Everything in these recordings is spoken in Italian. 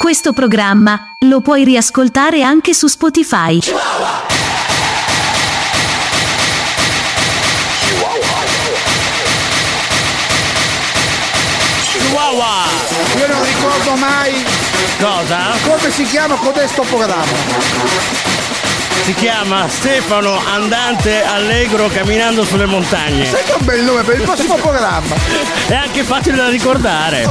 Questo programma lo puoi riascoltare anche su Spotify. Chihuahua! Io non ricordo mai Cosa? come si chiama codesto programma. Si chiama Stefano Andante Allegro camminando sulle montagne. Sai che è un bel nome per il prossimo programma. È anche facile da ricordare.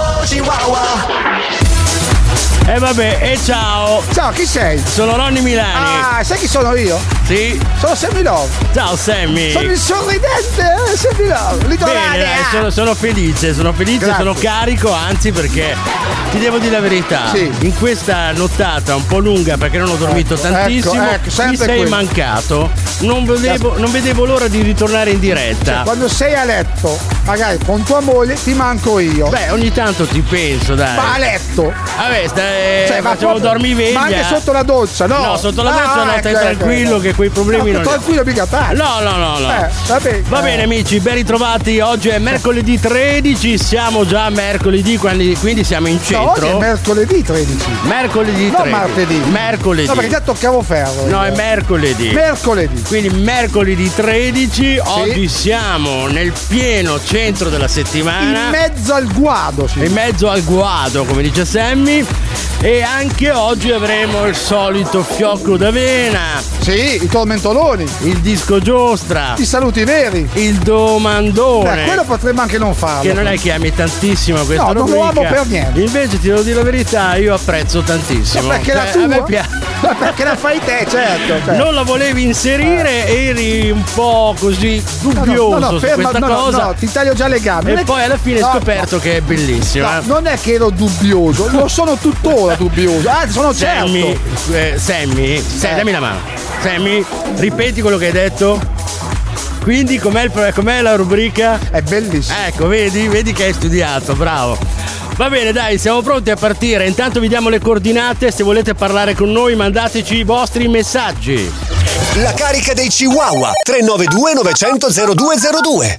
E vabbè, e ciao! Ciao, chi sei? Sono Ronny Milani. Ah, sai chi sono io? Sì. Sono Sammy Love. Ciao Sammy. Sono il sorridente Sammy Love. Bene, sono felice, Grazie. sono carico, anzi, perché ti devo dire la verità. Sì. In questa nottata un po' lunga, perché non ho dormito tantissimo, ecco, sempre mi sei quello. mancato. Non vedevo l'ora di ritornare in diretta. Quando sei a letto, magari con tua moglie, ti manco io. Beh, ogni tanto ti penso, dai. Ma a letto. Vabbè, Ma facciamo proprio- dormiveglia. Ma anche sotto la doccia, no? No, sotto la doccia no, stai tranquillo che quei problemi non li ho. Tranquillo, mica tanto. No. Va bene. Amici, ben ritrovati. Oggi è mercoledì 13, siamo già mercoledì, quindi siamo in No, centro. oggi è mercoledì 13. Mercoledì 13. Non martedì. Mercoledì. No, perché già toccavo ferro. No, è mercoledì. Mercoledì. Quindi mercoledì 13, oggi siamo nel pieno centro della settimana. In mezzo al guado, sì. In mezzo al guado, come dice Sammy. E anche oggi avremo il solito fiocco d'avena. Sì, i tormentoloni. Il disco giostra. I saluti veri. Il domandone. Quello potremmo anche non farlo. Che non è che ami tantissimo questa No, non lo rubrica. amo per niente. Invece ti devo dire la verità, io apprezzo tantissimo. Perché la Cioè, tua? a me piace. Perché la fai te, certo. Non la volevi inserire, eri un po' così dubbioso su questa cosa. No, ti taglio già le gambe. E poi alla fine hai scoperto che è bellissima. No, non è che ero dubbioso, lo sono tuttora dubbioso. Anzi, sono Sammy, certo. dammi la mano. Sammy, ripeti quello che hai detto. Quindi com'è la rubrica? È bellissimo. Ecco, vedi che hai studiato, bravo. Va bene, dai, siamo pronti a partire. Intanto vi diamo le coordinate. Se volete parlare con noi, mandateci i vostri messaggi. La carica dei Chihuahua 392 900 0202.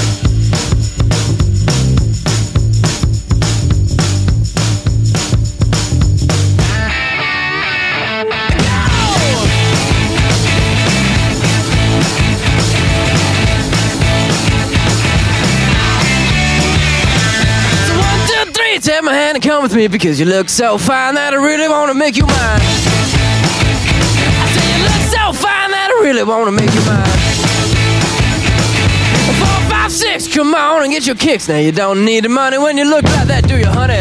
Take my hand and come with me because you look so fine that I really want to make you mine. I say you look so fine that I really want to make you mine. 4, 5, 6, come on and get your kicks. Now you don't need the money when you look like that, do you, honey?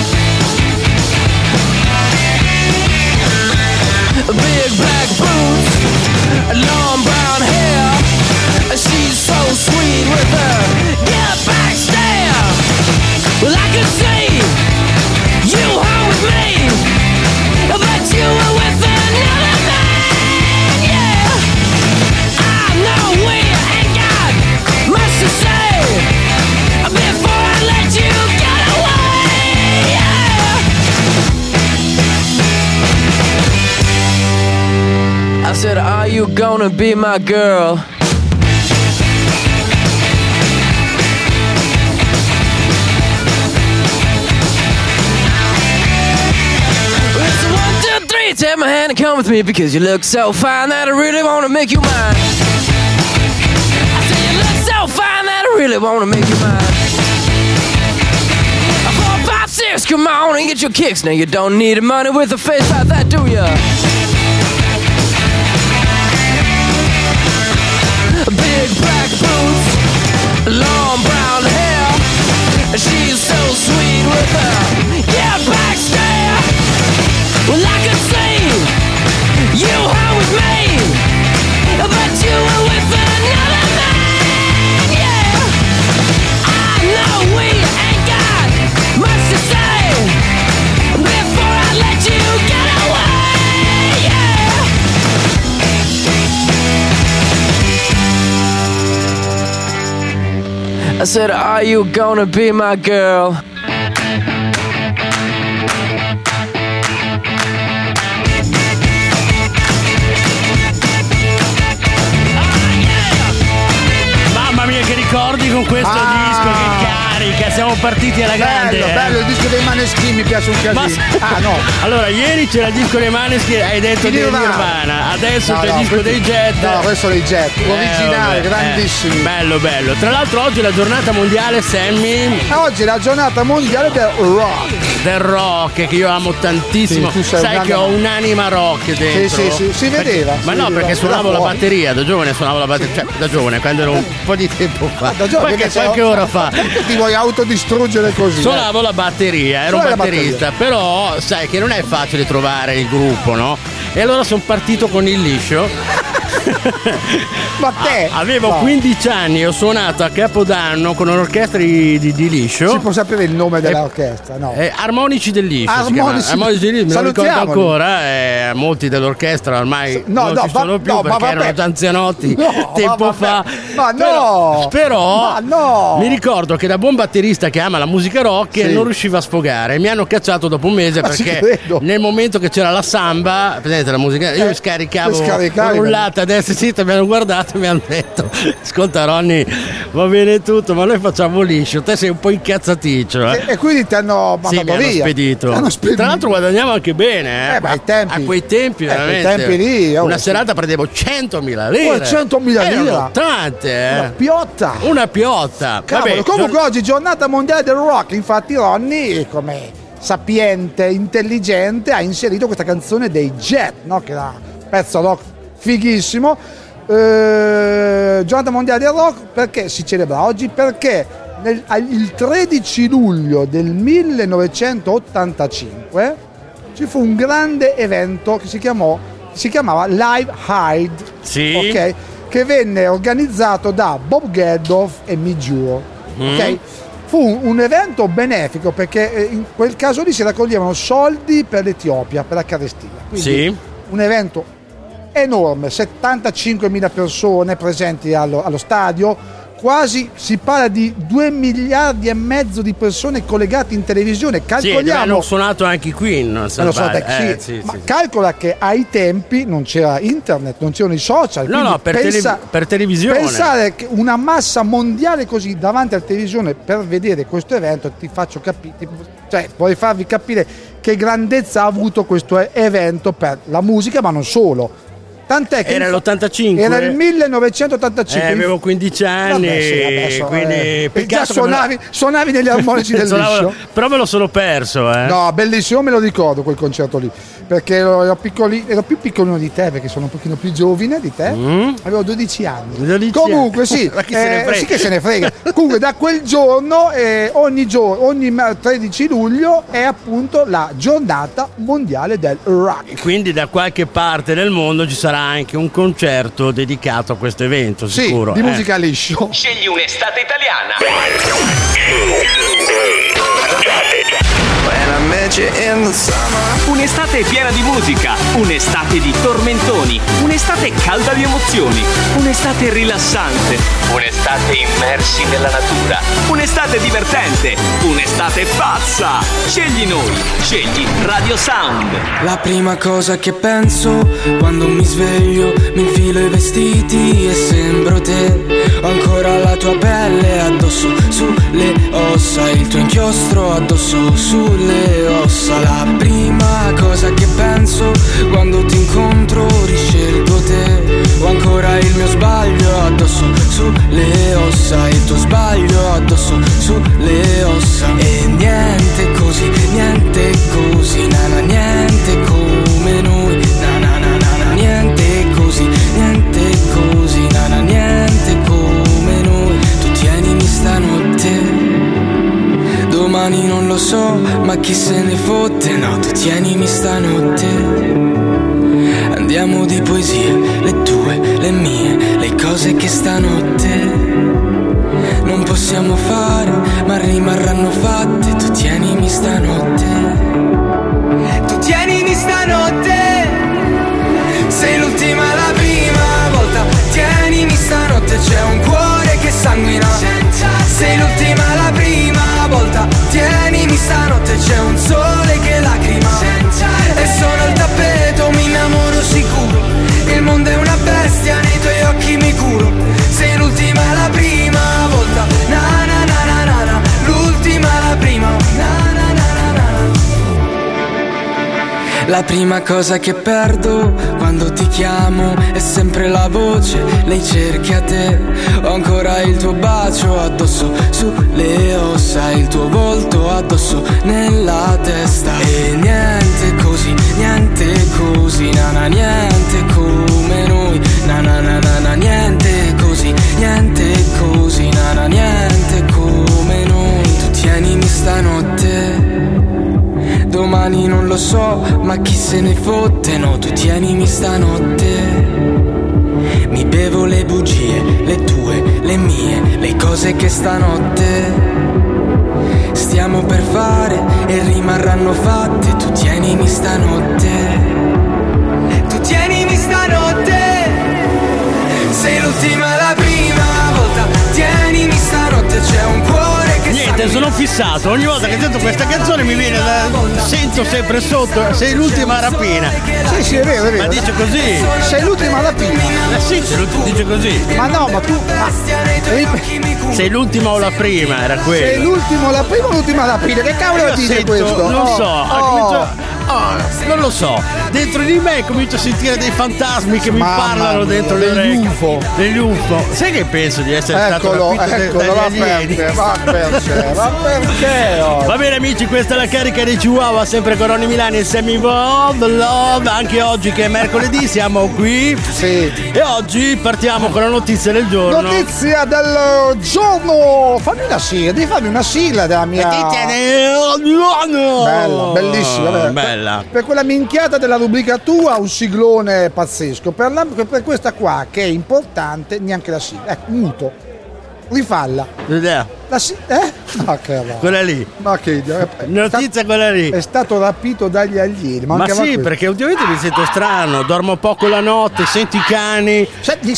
Big black boots, long brown hair. She's so sweet with her get back stare. Well, I could see you home with me, but you were with another man, yeah. I know we ain't got much to say before I let you get away, yeah. I said, are you gonna be my girl? Take my hand and come with me because you look so fine that I really want to make you mine. I say you look so fine that I really want to make you mine. 4, 5, 6, come on and get your kicks. Now you don't need money with a face like that, do ya? Big black boots, long brown hair. She's so sweet with her yeah, back stare. Well, I could see you home with me, but you were with another man, yeah. I know we ain't got much to say before I let you get away, yeah. I said, are you gonna be my girl? Mamma mia, che ricordi con questo disco, che carica siamo partiti alla grande. Bello, il disco dei Maneskin mi piace un casino. No. Allora, ieri c'era il disco dei Maneskin, hai detto di Nirvana. Adesso c'è il disco dei Jet. No, questo dei Jet, originale, grandissimi. Bello. Tra l'altro oggi è la giornata mondiale, Sammy. Oggi è la giornata mondiale del rock. Del rock, che io amo tantissimo. Sì, sai che ho un'anima rock dentro. Sì, si vedeva. Perché suonavo la batteria, da giovane suonavo la batteria, cioè da giovane, quando ero un po' di tempo fa. Qualche ora fa. Perché ti vuoi autodistruggere così? Suonavo la batteria, ero un batterista, però sai che non è facile trovare il gruppo, no? E allora sono partito con il liscio. Ma te? Avevo 15 anni, ho suonato a Capodanno con un'orchestra di liscio. Si può sapere il nome dell'orchestra? No. Armonici del Liscio. Armonici del Liscio, me lo ricordo ancora. Molti dell'orchestra ormai non ci sono più perché erano già anzianotti tempo fa. Ma no! Però mi ricordo che da buon batterista che ama la musica rock non riusciva a sfogare. Mi hanno cacciato dopo un mese perché nel momento che c'era la samba, presente la musica, io scaricavo rullata a destra e a sinistra, mi hanno guardato e mi hanno detto: ascolta Ronny, va bene tutto, ma noi facciamo liscio, te sei un po' incazzaticcio. E quindi ti hanno mandato mi hanno spedito. Tra l'altro guadagniamo anche bene. A quei tempi veramente. Tempi lì, una serata prendevo 100.000 lire. 100.000 lire? Erano tante. Una piotta. Cavolo, vabbè, comunque oggi giornata mondiale del rock, infatti Ronny, come sapiente, intelligente, ha inserito questa canzone dei Jet, no? Che era un pezzo rock fighissimo. Giornata mondiale del rock perché si celebra oggi? Perché il 13 luglio del 1985 ci fu un grande evento che si chiamava Live Aid, okay? Che venne organizzato da Bob Geldof e Midge. Okay? Fu un evento benefico perché in quel caso lì si raccoglievano soldi per l'Etiopia, per la carestia. Quindi un evento enorme, 75.000 persone presenti allo stadio, quasi si parla di 2 miliardi e mezzo di persone collegate in televisione. Calcoliamo, hanno suonato anche qui, ma calcola che ai tempi non c'era internet, non c'erano i social, per televisione. Pensare che una massa mondiale così davanti alla televisione per vedere questo evento, ti faccio capire, cioè vorrei farvi capire che grandezza ha avuto questo evento per la musica, ma non solo. Tant'è che era l'85, era il 1985, avevo 15 anni, quindi già suonavi negli armonici del liscio. Però me lo sono perso. No, bellissimo, me lo ricordo quel concerto lì, perché ero più piccolino di te, perché sono un pochino più giovane di te. Avevo 12 anni. Comunque sì, ma chi se ne frega? Sì che se ne frega. Comunque da quel giorno ogni 13 luglio è appunto la giornata mondiale del rock. Quindi da qualche parte del mondo ci sarà anche un concerto dedicato a questo evento, sicuro. Di musica liscio. Scegli un'estate italiana. Un'estate piena di musica, un'estate di tormentoni, un'estate calda di emozioni, un'estate rilassante, un'estate immersi nella natura, un'estate divertente, un'estate pazza. Scegli noi, scegli Radio Sound. La prima cosa che penso quando mi sveglio, mi infilo i vestiti e sembro te. Ho ancora la tua pelle addosso sulle ossa, il tuo inchiostro addosso sulle ossa. La prima cosa che penso quando ti incontro, riscelgo te. Ho ancora il mio sbaglio addosso sulle ossa, il tuo sbaglio addosso sulle ossa. E niente così, nana, niente come noi, nana, niente così, nana, niente come noi. Tu tienimi stanotte, domani non lo so, ma chi se ne fotte, no, tu tienimi stanotte. Andiamo di poesie, le tue, le mie, le cose che stanotte non possiamo fare, ma rimarranno fatte. Tu tienimi stanotte, tu tienimi stanotte. Sei l'ultima, la prima volta. Tienimi stanotte, c'è un cuore che sanguina. Sei l'ultima, la prima volta. Tienimi stanotte, c'è un sole che lacrima. E sono il tappeto, mi innamoro sicuro. Il mondo è una bestia, nei tuoi occhi mi curo. Sei l'ultima, la prima volta. Na na na na na na. L'ultima La prima cosa che perdo quando ti chiamo è sempre la voce, lei cerchi a te. Ho ancora il tuo bacio addosso sulle ossa, il tuo volto addosso nella testa. E niente così, nana, niente come noi. Na na na na na, niente così, nana, niente come noi. Tu tienimi stanotte, domani non lo so, ma chi se ne fotte, no, tu tienimi stanotte. Mi bevo le bugie, le tue, le mie, le cose che stanotte stiamo per fare e rimarranno fatte. Tu tienimi stanotte, tu tienimi stanotte. Sei l'ultima e la prima volta, tienimi stanotte, c'è un cuore che niente, sono fissato, ogni volta che sento questa canzone mi viene sento sempre sotto, sei l'ultima rapina. Sì, è vero. Ma dice così. Sei l'ultima rapina. Sì, dice così. Ma no, ma tu sei l'ultima o la prima, era quello. Sei l'ultimo, la prima o l'ultima rapina? Che cavolo dice questo? Non so. Non lo so, dentro di me comincio a sentire dei fantasmi che mi parlano dentro le orecchie. Degli UFO. Sai che penso di essere stato rapito dagli alieni? Va perché? Va bene amici, questa è la carica dei Chihuahua, sempre con Ronny Milani e Sammy Varin. Love. Anche oggi che è mercoledì siamo qui. Sì. E oggi partiamo con la notizia del giorno. Notizia del giorno. Fammi una sigla, devi farmi una sigla della mia. Notizia del giorno. Bella, bellissima. Bella. Per quella minchiata della rubrica tua un siglone pazzesco, per questa qua che è importante neanche la sigla, muto, rifalla la quella lì, ma che notizia, quella lì è stato rapito dagli alieni, ma sì questo. Perché ultimamente mi sento strano, dormo poco la notte, sento i cani,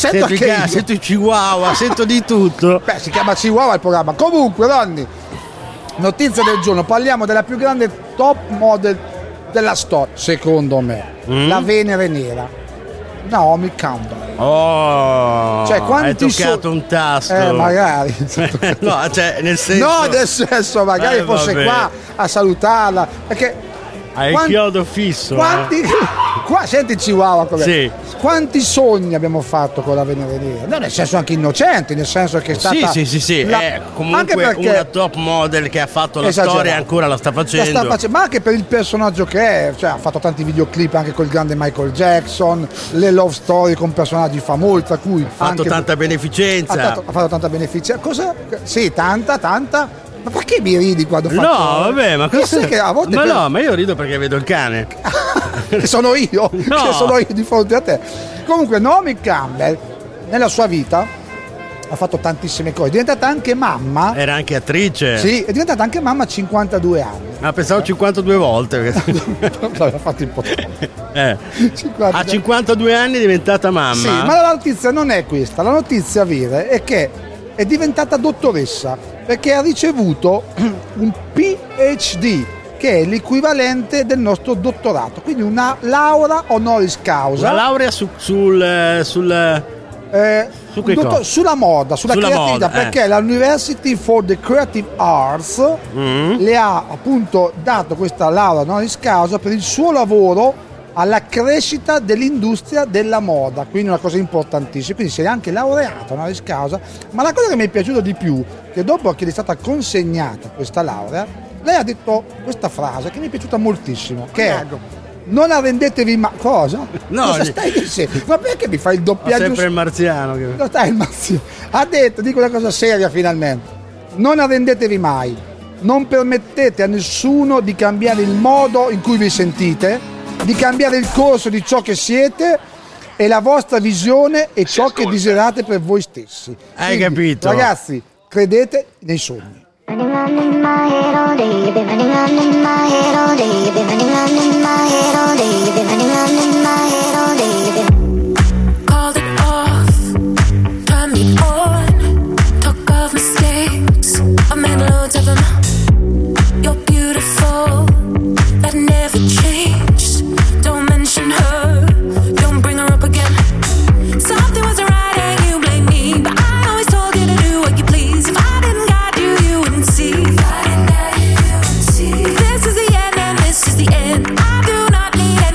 sento i Chihuahua, sento di tutto. Beh, si chiama Chihuahua il programma. Comunque Ronny, notizia del giorno, parliamo della più grande top model della storia, secondo me, la Venere Nera, Naomi Campbell. Cioè, hai toccato un tasto. Magari. No, cioè, nel senso. No, nel senso, magari fosse qua a salutarla. Perché. Hai il chiodo fisso. Qua, senti Chihuahua com'è. Sì. Quanti sogni abbiamo fatto con la Venere Nera? No, nel senso anche innocenti, nel senso che è stata. Sì. È comunque una top model che ha fatto la storia e ancora la sta facendo. Ma anche per il personaggio che è, cioè ha fatto tanti videoclip anche col grande Michael Jackson, le love story con personaggi famosi, tra cui ha fatto tanta beneficenza. Ha fatto tanta beneficenza. Cosa? Sì, tanta. Ma perché mi ridi quando faccio? No, vabbè, ma questo che a volte ma io rido perché vedo il cane. Che sono io, no. Che sono io di fronte a te. Comunque Naomi Campbell nella sua vita ha fatto tantissime cose, è diventata anche mamma. Era anche attrice. Sì, è diventata anche mamma a 52 anni. Ah, pensavo 52 volte. L'aveva fatto un po'. A 52 anni è diventata mamma. Sì, ma la notizia non è questa, la notizia vera è che è diventata dottoressa perché ha ricevuto un PhD, che è l'equivalente del nostro dottorato, quindi una laurea honoris causa. Una laurea sulla moda, sulla creatività, perché la University for the Creative Arts le ha appunto dato questa laurea honoris causa per il suo lavoro alla crescita dell'industria della moda, quindi una cosa importantissima. Quindi si è anche laureata honoris causa, ma la cosa che mi è piaciuta di più, che dopo che gli è stata consegnata questa laurea, lei ha detto questa frase che mi è piaciuta moltissimo, che è: non arrendetevi mai. Cosa? No, cosa stai dicendo? Ma perché mi fai il doppiaggio? Sempre il marziano. Il marziano. Ha detto, dico una cosa seria finalmente: non arrendetevi mai, non permettete a nessuno di cambiare il modo in cui vi sentite, di cambiare il corso di ciò che siete e la vostra visione e ciò che desiderate per voi stessi. Hai capito? Ragazzi, credete nei sogni. This is the end and this is the end. I do not need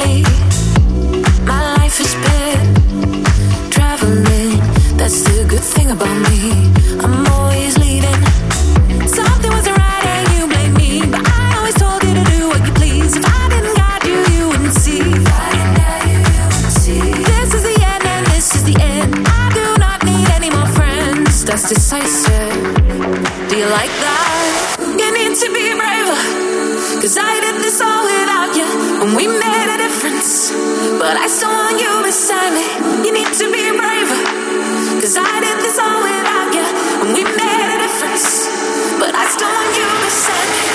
way. My life has been traveling. That's the good thing about me. I'm always leaving. Something wasn't right and you blame me, but I always told you to do what you please. If I didn't guide you, you wouldn't see. This is the end and this is the end. I do not need any more friends. That's decisive. Do you like that? You need to be braver, 'cause I did this all without you, and we made a difference. But I still want you beside me. You need to be braver, 'cause I did this all without you, and we made a difference. But I still want you beside me.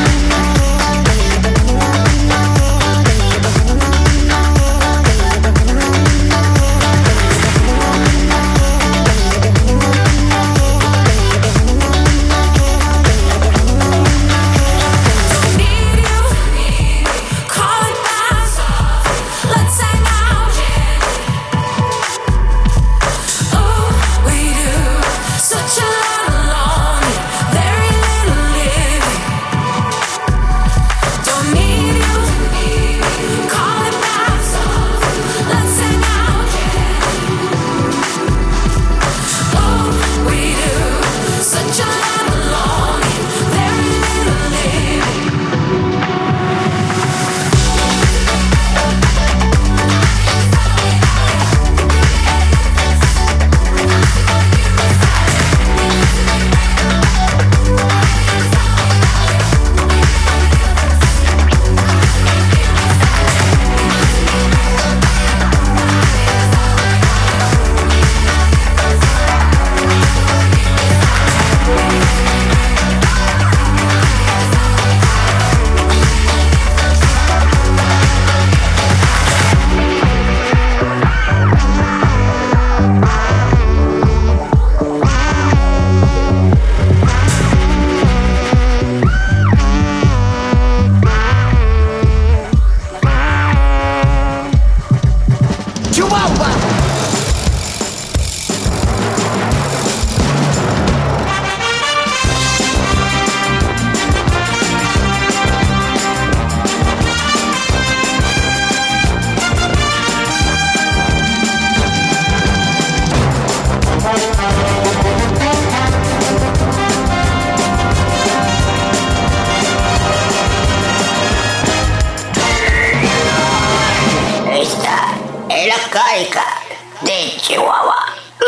carica di Chihuahua.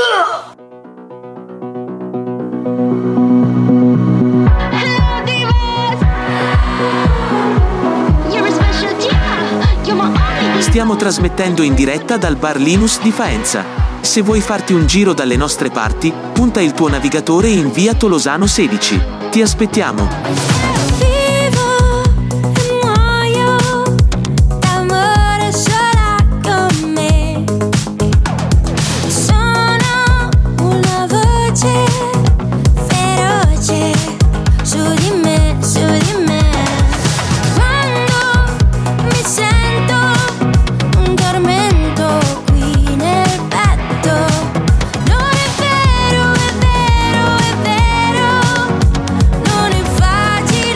Stiamo trasmettendo in diretta dal bar Linus di Faenza. Se vuoi farti un giro dalle nostre parti, punta il tuo navigatore in via Tolosano 16. Ti aspettiamo. Non è facile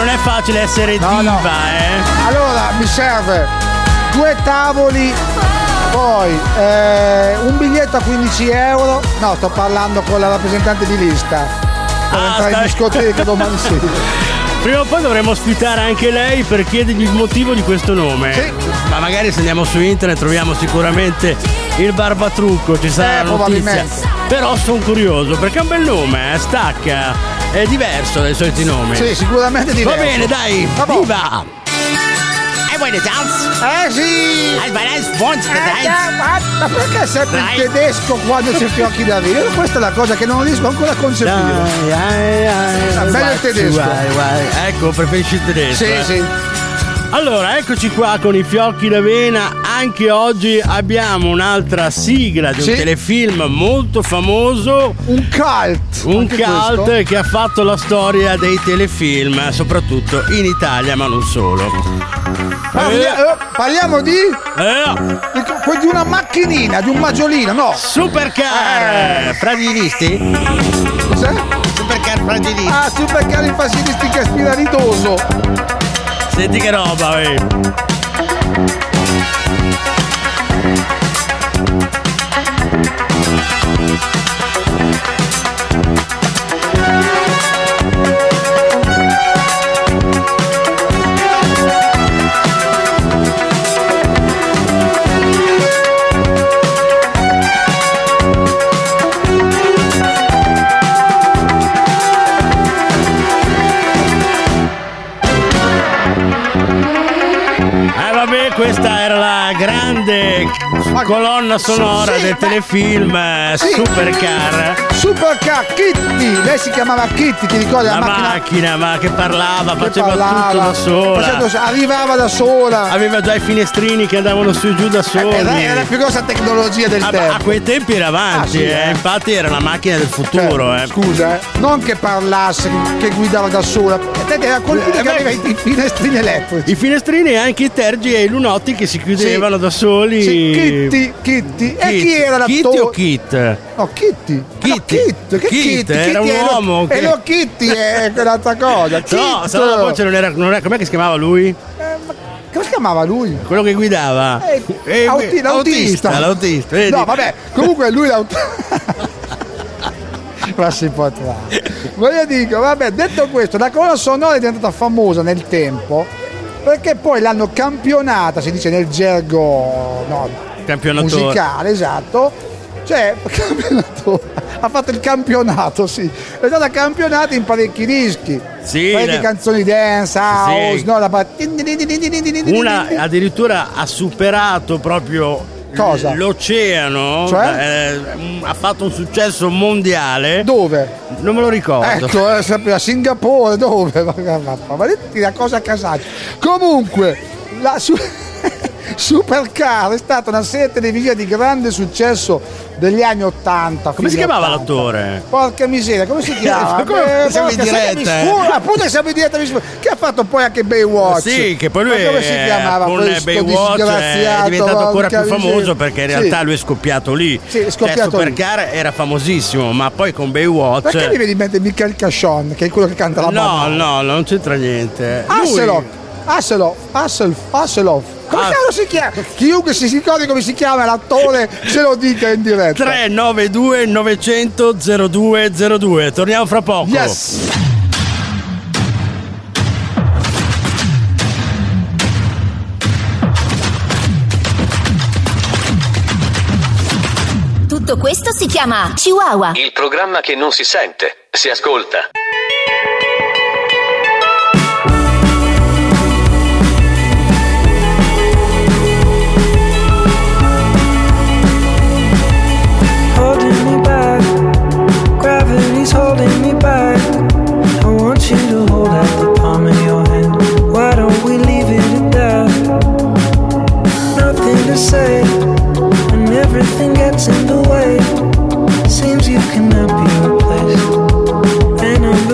non è facile essere diva, no. Allora mi serve 2 tavoli, poi un biglietto a 15 euro. No, sto parlando con la rappresentante di lista per entrare in discoteca domani sera. Prima o poi dovremmo ospitare anche lei per chiedergli il motivo di questo nome. Sì. Ma magari se andiamo su internet troviamo sicuramente il Barbatrucco, ci sarà la notizia. Però sono curioso perché è un bel nome, stacca, è diverso dai soliti nomi. Sì, sicuramente diverso. Va bene, dai, viva! Vuoi le dance? Sì! Ma perché sempre il tedesco quando c'è Fiocchi da Vino? Questa è la cosa che non riesco ancora a concepire. Bello il tedesco. Ecco, preferisci il tedesco. Sì. Allora, eccoci qua con i Fiocchi d'Avena. Anche oggi abbiamo un'altra sigla di un telefilm molto famoso. Un cult. Un cult che ha fatto la dei telefilm, soprattutto in Italia, ma non solo. Parliamo di una macchinina, di un maggiolino, no? Supercar fragilisti? Cos'è? Supercar fragilisti. Ah, Supercar infasilisti che spiralitoso. Senti che roba, Questa era la grande colonna sonora del telefilm Supercar Kitty. Lei si chiamava Kitty, ti ricordi? La macchina ma che parlava, faceva tutto da sola, arrivava da sola, aveva già i finestrini che andavano su e giù da soli. Era la più grossa tecnologia del tempo. A quei tempi era avanti, infatti era la macchina del futuro. Scusa, non che parlasse, che guidava da sola. Era qualcuno che aveva i finestrini elettrici. I finestrini e anche i tergi e i lunotti che si chiudevano da soli. Kitty. E chi era l'attore? Kitty o Kit? No, Kitty. Kit era un uomo. E lo Kitty è quell'altra cosa. No, se no la voce non era. Com'è che si chiamava lui? Come si chiamava lui? Quello che guidava. L'autista. Vedi? No, vabbè, comunque lui l'autista. Ma si potrà. Voglio dire, vabbè, detto questo, la colonna sonora è diventata famosa nel tempo perché poi l'hanno campionata, si dice nel gergo musicale, esatto. Cioè, ha fatto il campionato, sì. È stata campionata in parecchi dischi. Sì, parecchie canzoni dance, house, sì. No? Una addirittura ha superato proprio l'oceano, cioè? Ha fatto un successo mondiale. Dove? Non me lo ricordo. Ecco, a Singapore, dove? Ma detti la cosa a casaccio. Comunque, la Supercar è stata una serie televisiva di grande successo degli anni 80. Come si chiamava l'attore? Porca miseria, come si chiama? Siamo in diretta. Appunto siamo in diretta, che ha fatto poi anche Baywatch. Sì, che poi lui come si chiamava? Con Baywatch è diventato ancora più famoso perché in realtà lui è scoppiato lì. Sì, è scoppiato Supercar era famosissimo, ma poi con Baywatch. Perché mi viene in mente Michael Cachon, che è quello che canta la banda? No, non c'entra niente. Hasselhoff. Come cavolo si chiama? Chiunque si ricordi come si chiama l'attore ce lo dica in diretta. 392 900 0202. Torniamo fra poco. Yes. Tutto questo si chiama Chihuahua. Il programma che non si sente, si ascolta. Gravity's holding me back. I want you to hold out the palm of your hand. Why don't we leave it at that? Nothing to say, and everything gets in the way. Seems you cannot be replaced, and I'm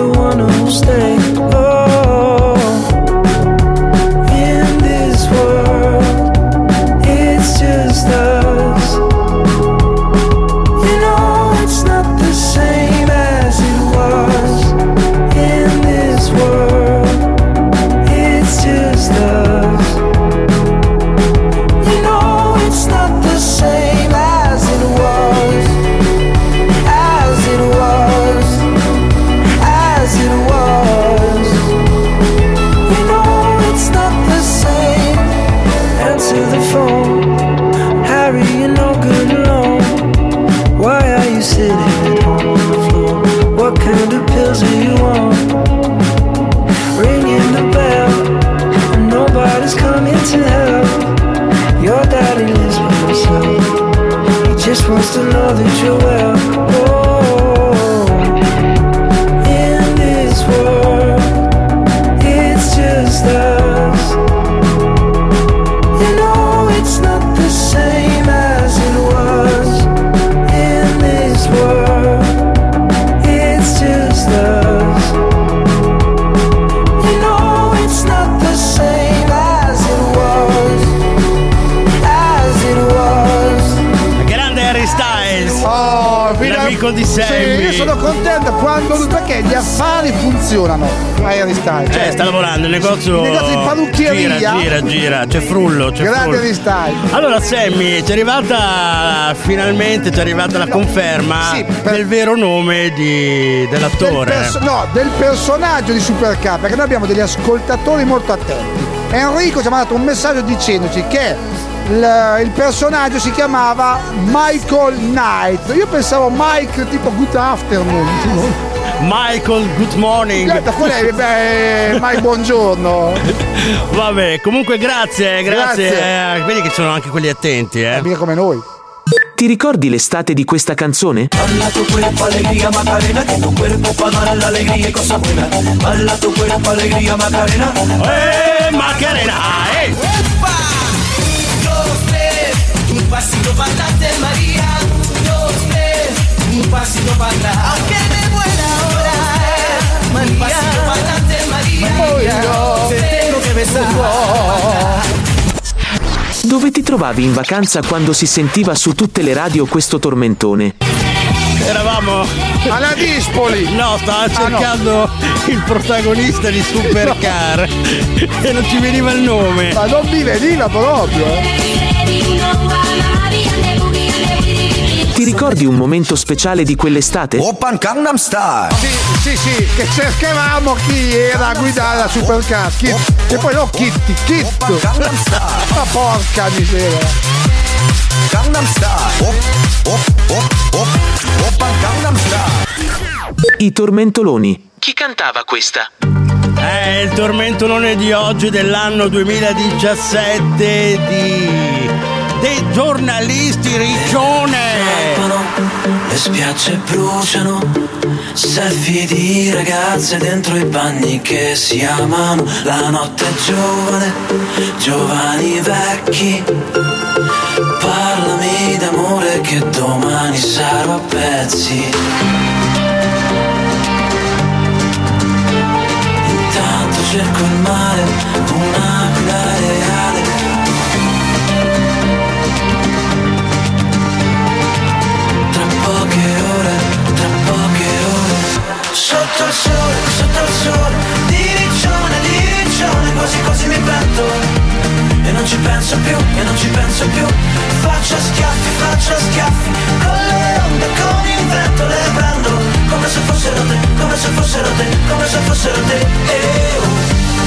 di Sammy. Sì, io sono contento perché gli affari funzionano. Harry Styles. Sta lavorando il negozio di parrucchieria. Gira, c'è frullo. Grande Harry Styles. Allora Sammy, ci è arrivata la conferma del vero nome dell'attore. Del personaggio di Supercar, perché noi abbiamo degli ascoltatori molto attenti. Enrico ci ha mandato un messaggio dicendoci che il personaggio si chiamava Michael Knight. Io pensavo Mike tipo good afternoon. Michael, good morning. Mike, buongiorno. Vabbè, comunque grazie. Vedi che sono anche quelli attenti, mica come noi. Ti ricordi l'estate di questa canzone? Balla tu cuerpo, alegría, Macarena, que tu cuerpo pa' dar la alegría y cosa buena. Balla tu cuerpo, alegría, Macarena. Macarena, Dos, tres, un pasito para adelante, María. Dos, tres, un pasito para atrás. Aunque me muera ahora, María. Un pasito para adelante, María. Te tengo que besar. Dove ti trovavi in vacanza quando si sentiva su tutte le radio questo tormentone? Eravamo alla Dispoli. No, stava cercando il protagonista di Supercar e non ci veniva il nome. Ma non mi veniva proprio. Ti ricordi un momento speciale di quell'estate? Oppan Gangnam Style. Sì, che cercavamo chi era a guidare la Supercar. E poi no, Kit. Ma porca miseria. Gangnam Style. Oppan Gangnam Style. I tormentoloni. Chi cantava questa? Il tormentolone di oggi dell'anno 2017 dei giornalisti Riccione. Le spiagge bruciano, selfie di ragazze dentro i bagni che si amano. La notte è giovane, giovani vecchi. Parlami d'amore che domani sarò a pezzi. Intanto cerco il mare, un'aquila reale. Tra poche ore, sotto il sole, di riccione, quasi mi pento. E non ci penso più, faccio schiaffi, con le onde, con il vento le prendo, come se fossero te.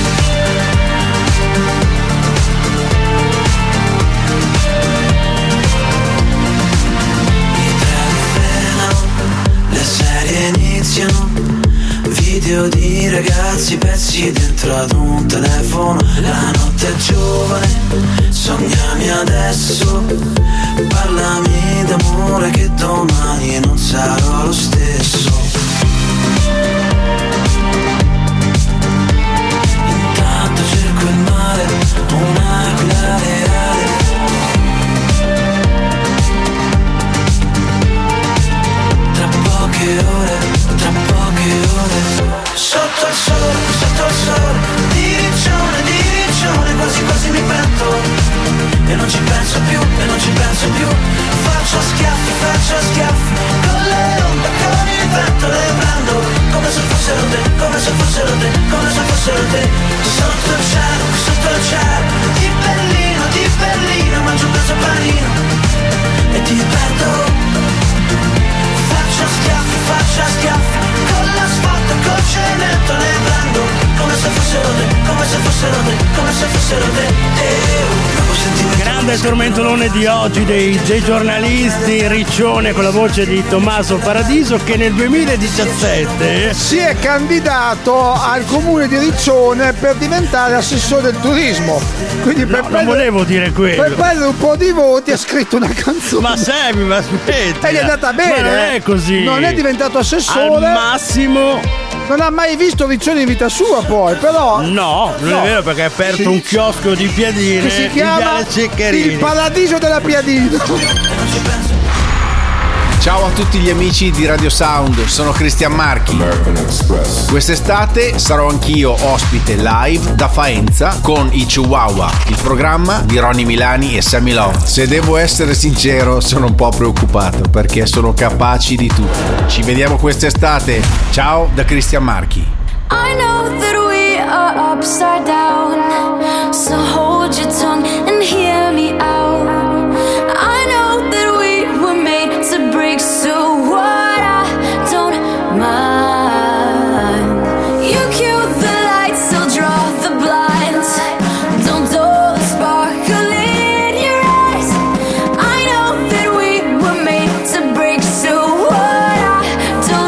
I treni frenano, le serie iniziano, video di ragazzi, pezzi dentro ad un telefono. La notte è giovane, sognami adesso, parlami d'amore che domani non sarò lo stesso. Intanto cerco il mare, un'aquila reale. Tra poche ore, sotto il sole, di riccione, quasi mi pento. E non ci penso più, faccio schiaffi, con le onde, con il vento le prendo, come se fossero te. Sotto il cielo, di Berlino, mangio un pezzo panino e ti perdo. Faccio schiaffi, con l'asfalto e col cemento le prendo, come se fossero te. Grande tormentolone di oggi dei giornalisti Riccione con la voce di Tommaso Paradiso, che nel 2017 si è candidato al comune di Riccione per diventare assessore del turismo. Quindi non volevo dire quello. Per prendere un po' di voti ha scritto una canzone. Ma aspetta. E gli è andata bene. Ma non è così. Non è diventato assessore. Al massimo. Non ha mai visto Riccione in vita sua, poi, però. No, non è vero, perché ha aperto un chiosco di piadine che si chiama Ceccherini. Il Paradiso della Piadina. Ciao a tutti gli amici di Radio Sound, sono Cristian Marchi. Quest'estate sarò anch'io ospite live da Faenza con i Chihuahua, il programma di Ronny Milani e Sammy Love. Se devo essere sincero, sono un po' preoccupato perché sono capaci di tutto. Ci vediamo quest'estate. Ciao da Cristian Marchi. I know that we are upside down, so hold your tongue and hear me out. I know that we were made to break, so what I don't mind. You cue the lights, I'll draw the blinds. Don't dull the sparkle in your eyes. I know that we were made to break, so what I don't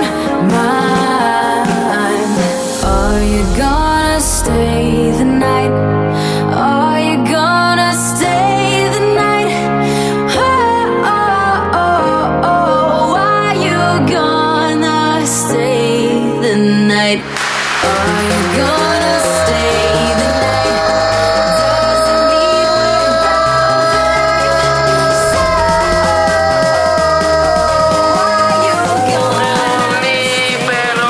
mind. Are you gonna stay the night? Are you gonna stay the night? Oh, oh, oh, oh. Are you gonna stay the night? Are you gonna stay the night? Doesn't mean we're bound for life. Are you gonna libero?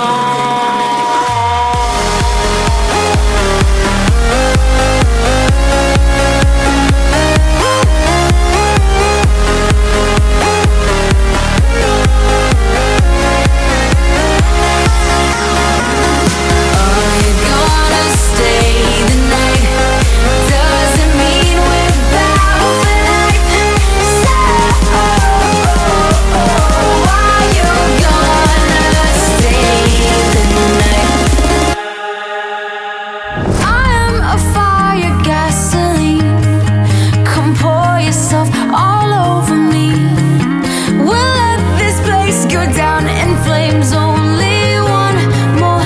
Are you gonna stay the night? Doesn't mean we're bound for life. So, are you gonna stay the night? I am a fire, gasoline. Come pour yourself all over me. We'll let this place go down in flames only one more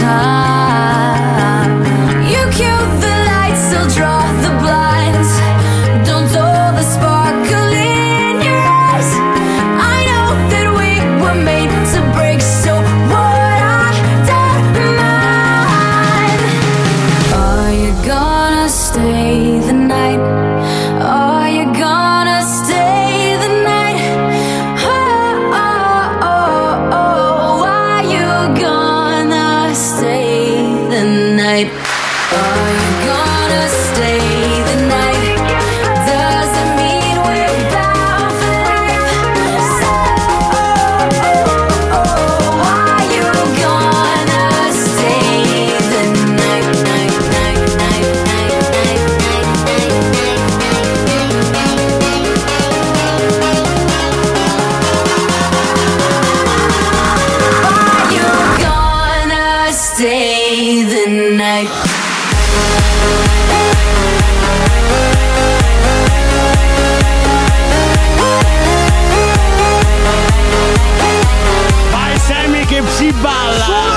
time. You cue the lights, I'll draw the blinds. Don't dull the sparkle in your eyes. I know that we were made to break, so what I don't mind. Are you gonna stay the night? Are you gonna stay the night? Oh, oh, oh, oh. Are you gonna stay the night? Are you gonna stay the night? Doesn't mean we're bound for life. So, are you gonna stay the night? Are you gonna stay the night? Vai Sammy che si balla.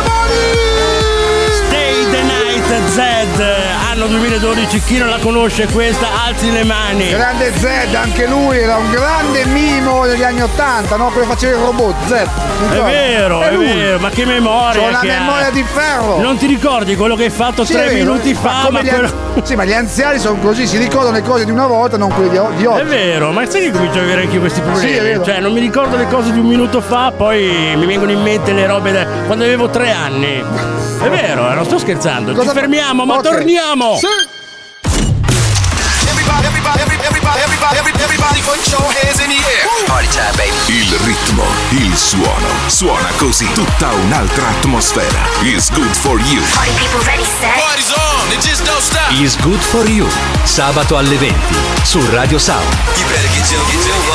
Stay the Night Zed, anno 2012, chi non la conosce questa alzi le mani. Grande Zed, anche lui era un grande mimo degli anni 80, no? Quello che faceva il robot, Zed. È vero, è vero, ma che memoria. C'ho una che memoria ha. di ferro. Non ti ricordi quello che hai fatto Sì, 3 è vero, minuti fa? come sì, ma gli anziani sono così, si ricordano le cose di una volta, non quelle di oggi. È vero, ma sai che comincio ad avere anche questi problemi? Sì, è vero. Cioè, non mi ricordo le cose di un minuto fa, poi mi vengono in mente le robe da quando avevo 3 anni. È vero, non sto scherzando. Ci fermiamo, ma torniamo! Sì. Everybody put your hands in the air. Party time, baby. Il ritmo, il suono, suona così tutta un'altra atmosfera. Is good for you. Party people ready, set. Party's on, it just don't stop. Is Good For You, sabato alle 20 su Radio Sound. You better get your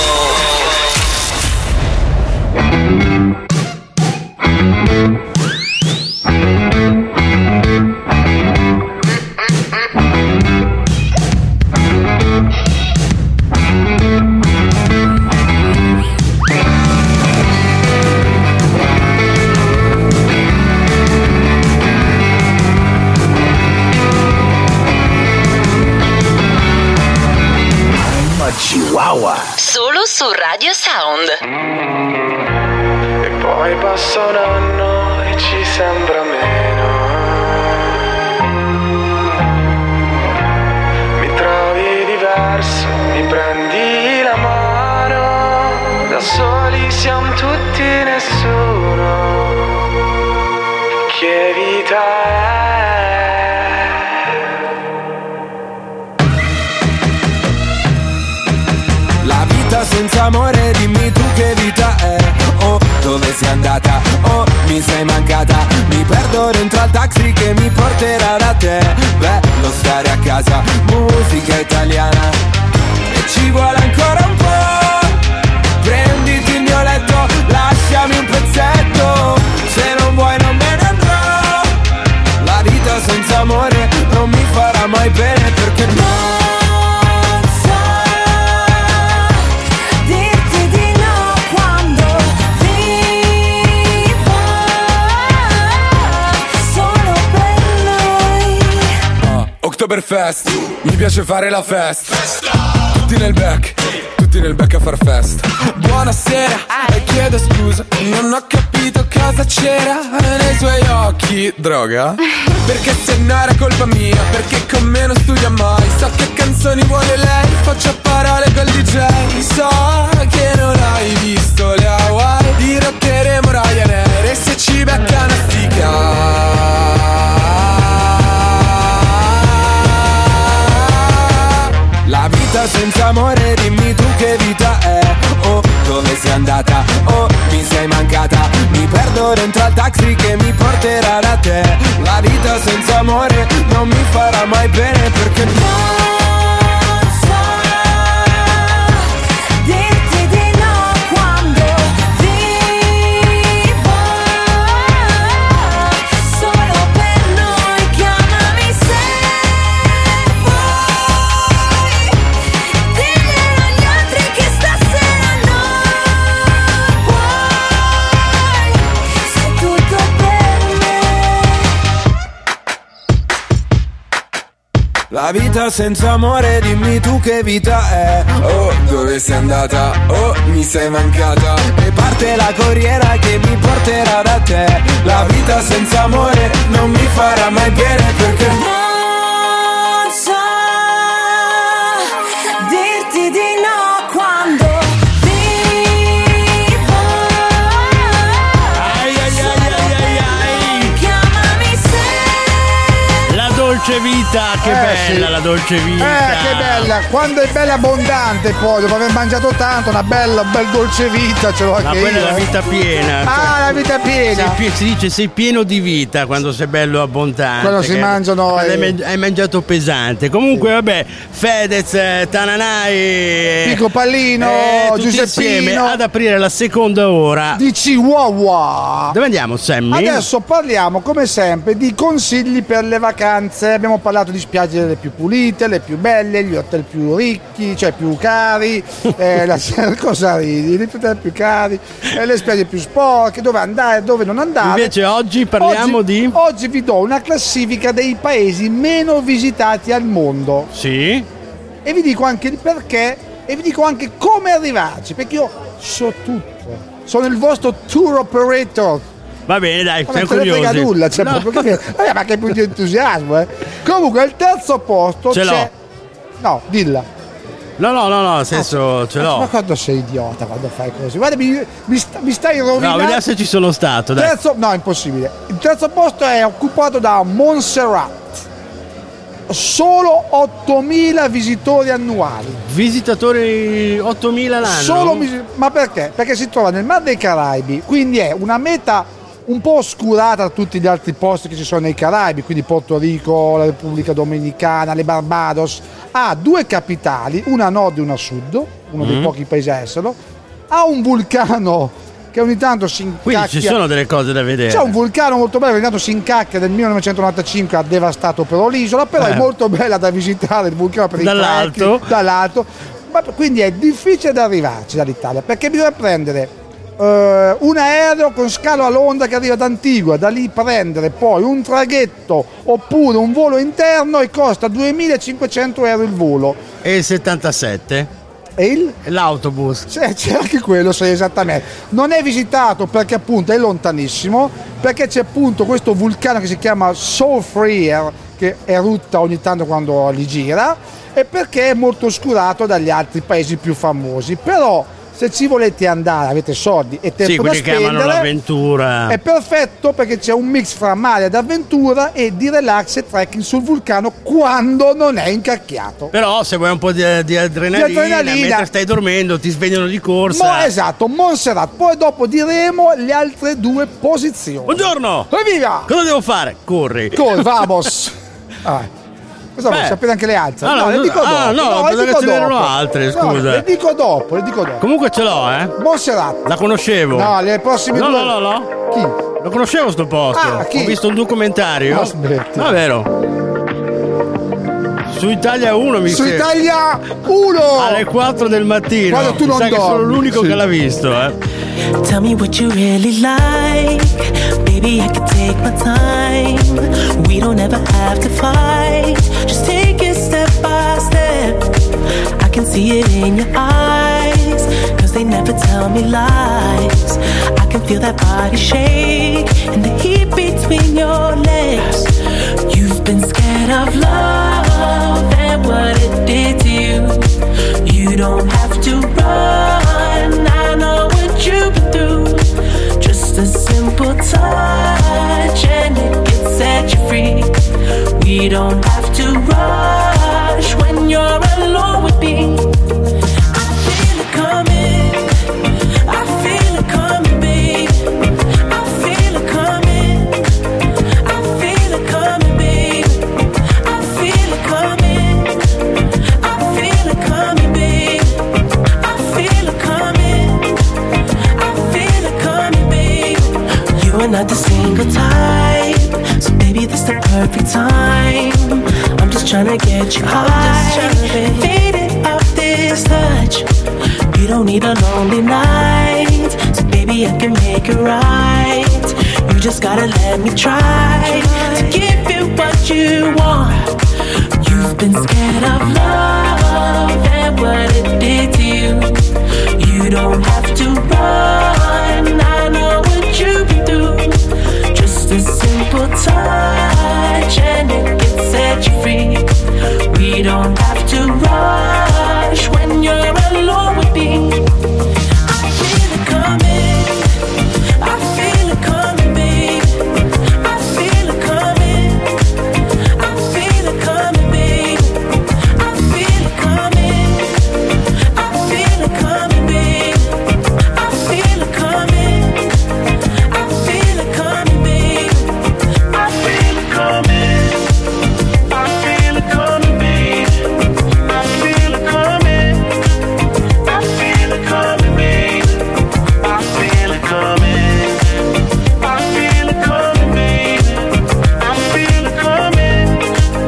Chihuahua. Solo su Radio Sound. E poi passa un anno e ci sembra meno. Mi trovi diverso, mi prendi la mano. Da soli siamo tutti amore, dimmi tu che vita è. Oh, dove sei andata? Oh, mi sei mancata. Mi perdo dentro al taxi che mi porterà da te. Bello stare a casa, musica italiana. E ci vuole ancora un po'. Prenditi il mio letto, lasciami un pezzetto. Se non vuoi non me ne andrò. La vita senza amore non mi farà mai bene, perché no. Oktoberfest, mi piace fare la festa. Tutti nel back a far festa. Buonasera, e chiedo scusa, non ho capito cosa c'era nei suoi occhi. Droga? Perché se no era colpa mia, perché con me non studia mai. So che canzoni vuole lei, faccio a parole col DJ. So che non hai visto le Hawaii, dirotteremo Ryanair e se ci becca una stica. La vita senza amore, dimmi tu che vita è. Oh, dove sei andata? Oh, mi sei mancata. Mi perdo dentro al taxi che mi porterà da te. La vita senza amore non mi farà mai bene, perché no. La vita senza amore, dimmi tu che vita è. Oh, dove sei andata? Oh, mi sei mancata. E parte la corriera che mi porterà da te. La vita senza amore non mi farà mai bene, perché non so dirti di no quando vivo. Ai ai ai ai ai. Chiamami se. La dolce vita, che bella, sì. La dolce vita. Che bella, quando è bella abbondante, poi dopo aver mangiato tanto, una bel dolce vita ce l'ho anche io. Ma quella è la vita piena. La vita piena. Si dice sei pieno di vita quando sei bello abbondante. Quando si mangiano. Hai mangiato pesante. Comunque, vabbè, Fedez, Tananai, Pico Pallino, tutti insieme ad aprire la seconda ora di Chihuahua. Dove andiamo, Sammy? Adesso parliamo, come sempre, di consigli per le vacanze. Abbiamo parlato di spiagge le più pulite, le più belle, gli hotel più ricchi, cioè più cari, cosa ridi? Gli hotel più cari, le spiagge più sporche, dove andare, dove non andare. Invece oggi parliamo di... Oggi vi do una classifica dei paesi meno visitati al mondo. Sì. E vi dico anche il perché e vi dico anche come arrivarci, perché io so tutto. Sono il vostro tour operator. Va bene, dai, siamo curiosi. Non frega nulla, c'è proprio capire. Ma che più di entusiasmo, eh. Comunque al terzo posto ce l'ho. No, dilla. No, nel senso ce l'ho. Ma quando sei idiota quando fai così? Guarda, mi stai rovinando. No, vediamo se ci sono stato, dai. No, impossibile. Il terzo posto è occupato da Montserrat. Solo 8.000 visitori annuali. Visitatori 8.000 l'anno? Ma perché? Perché si trova nel Mar dei Caraibi, quindi è una meta un po' oscurata da tutti gli altri posti che ci sono nei Caraibi, quindi Porto Rico, la Repubblica Dominicana, le Barbados. Ha due capitali, una a nord e una a sud, uno dei pochi paesi a esserlo. Ha un vulcano che ogni tanto si incacchia. Quindi ci sono delle cose da vedere. C'è un vulcano molto bello che ogni tanto si incacchia, del 1995 ha devastato però l'isola, però è molto bella da visitare il vulcano per dall'alto. Ma quindi è difficile da arrivarci dall'Italia, perché bisogna prendere un aereo con scalo a Londra che arriva da Antigua, da lì prendere poi un traghetto oppure un volo interno e costa 2.500 euro il volo. E il 77? E l'autobus? C'è anche quello, sì, esattamente. Non è visitato perché appunto è lontanissimo, perché c'è appunto questo vulcano che si chiama Soufriere che erutta ogni tanto quando li gira, e perché è molto oscurato dagli altri paesi più famosi. Però se ci volete andare, avete soldi e tempo da spendere, chiamano l'avventura. È perfetto perché c'è un mix fra mare ed avventura e di relax e trekking sul vulcano quando non è incacchiato. Però se vuoi un po' di adrenalina mentre stai dormendo ti svegliano di corsa. Esatto, Montserrat. Poi dopo diremo le altre 2 posizioni. Buongiorno! Evviva! Cosa devo fare? Corri, vamos! Cosa vuoi sapere anche le altre? No, le dico dopo. pensavo che ce n'erano altre, scusa. No, le dico dopo. Comunque ce l'ho, Montserrat. La conoscevo. No, le prossime 2. No. Chi? Lo conoscevo sto posto. Chi? Ho visto un documentario. Aspetta. No, vero. Su Italia 1 Su Italia 1 alle 4 del mattino. Quando tu non dormi. Che sono l'unico che l'ha visto, Tell me what you really like. Baby, I can take my time. We don't ever have to fight. Just take it step by step. I can see it in your eyes. Cause they never tell me lies. I can feel that body shake and the heat between your legs. You've been scared of love and what it did to you. You don't have to run. I know what you've been through. Just a simple touch and it can set you free. We don't have to rush when you're alone with me. I feel it coming. I feel it coming, babe. I feel it coming. I feel it coming, babe. I feel it coming. I feel it coming, babe. I feel it coming. I feel it coming, babe. You are not the single type, so baby, this the perfect time. I'm just tryna get you high, faded off this touch. You don't need a lonely night, so baby, I can make it right. You just gotta let me try to give you what you want. You've been scared of love and what it did to you. You don't have to run. I know what you've been through. Just a simple touch and it can set you free. We don't have to rush when you're alone with me. I feel it coming. I feel it coming, babe. I feel it coming. I feel it coming, babe. I feel it coming. I feel it coming, babe. I feel it coming. I feel it coming, babe. I feel it coming. I feel it coming, babe. I feel it coming. I feel it coming, babe. I feel it coming. I feel it coming, babe. I feel it coming.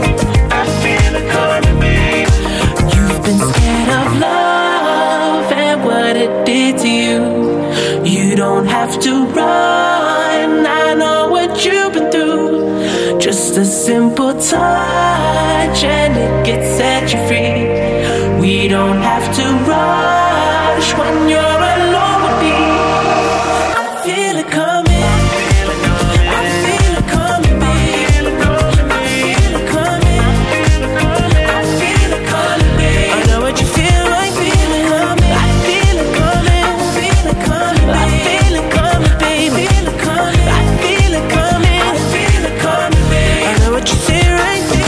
I feel it coming, babe. You've been scared of love and what it did to you. You don't have to run. I know what you've been through. Just a simple touch and it gets set you free. We don't have to rush when you're alone with me. I feel it coming. I feel it coming, babe. I feel it coming. I feel it coming, babe. I know what you feel like feeling coming. I feel it coming. I feel it coming, babe. I feel it coming, babe. I feel it coming. I feel it coming, babe. I know what you feel right feeling.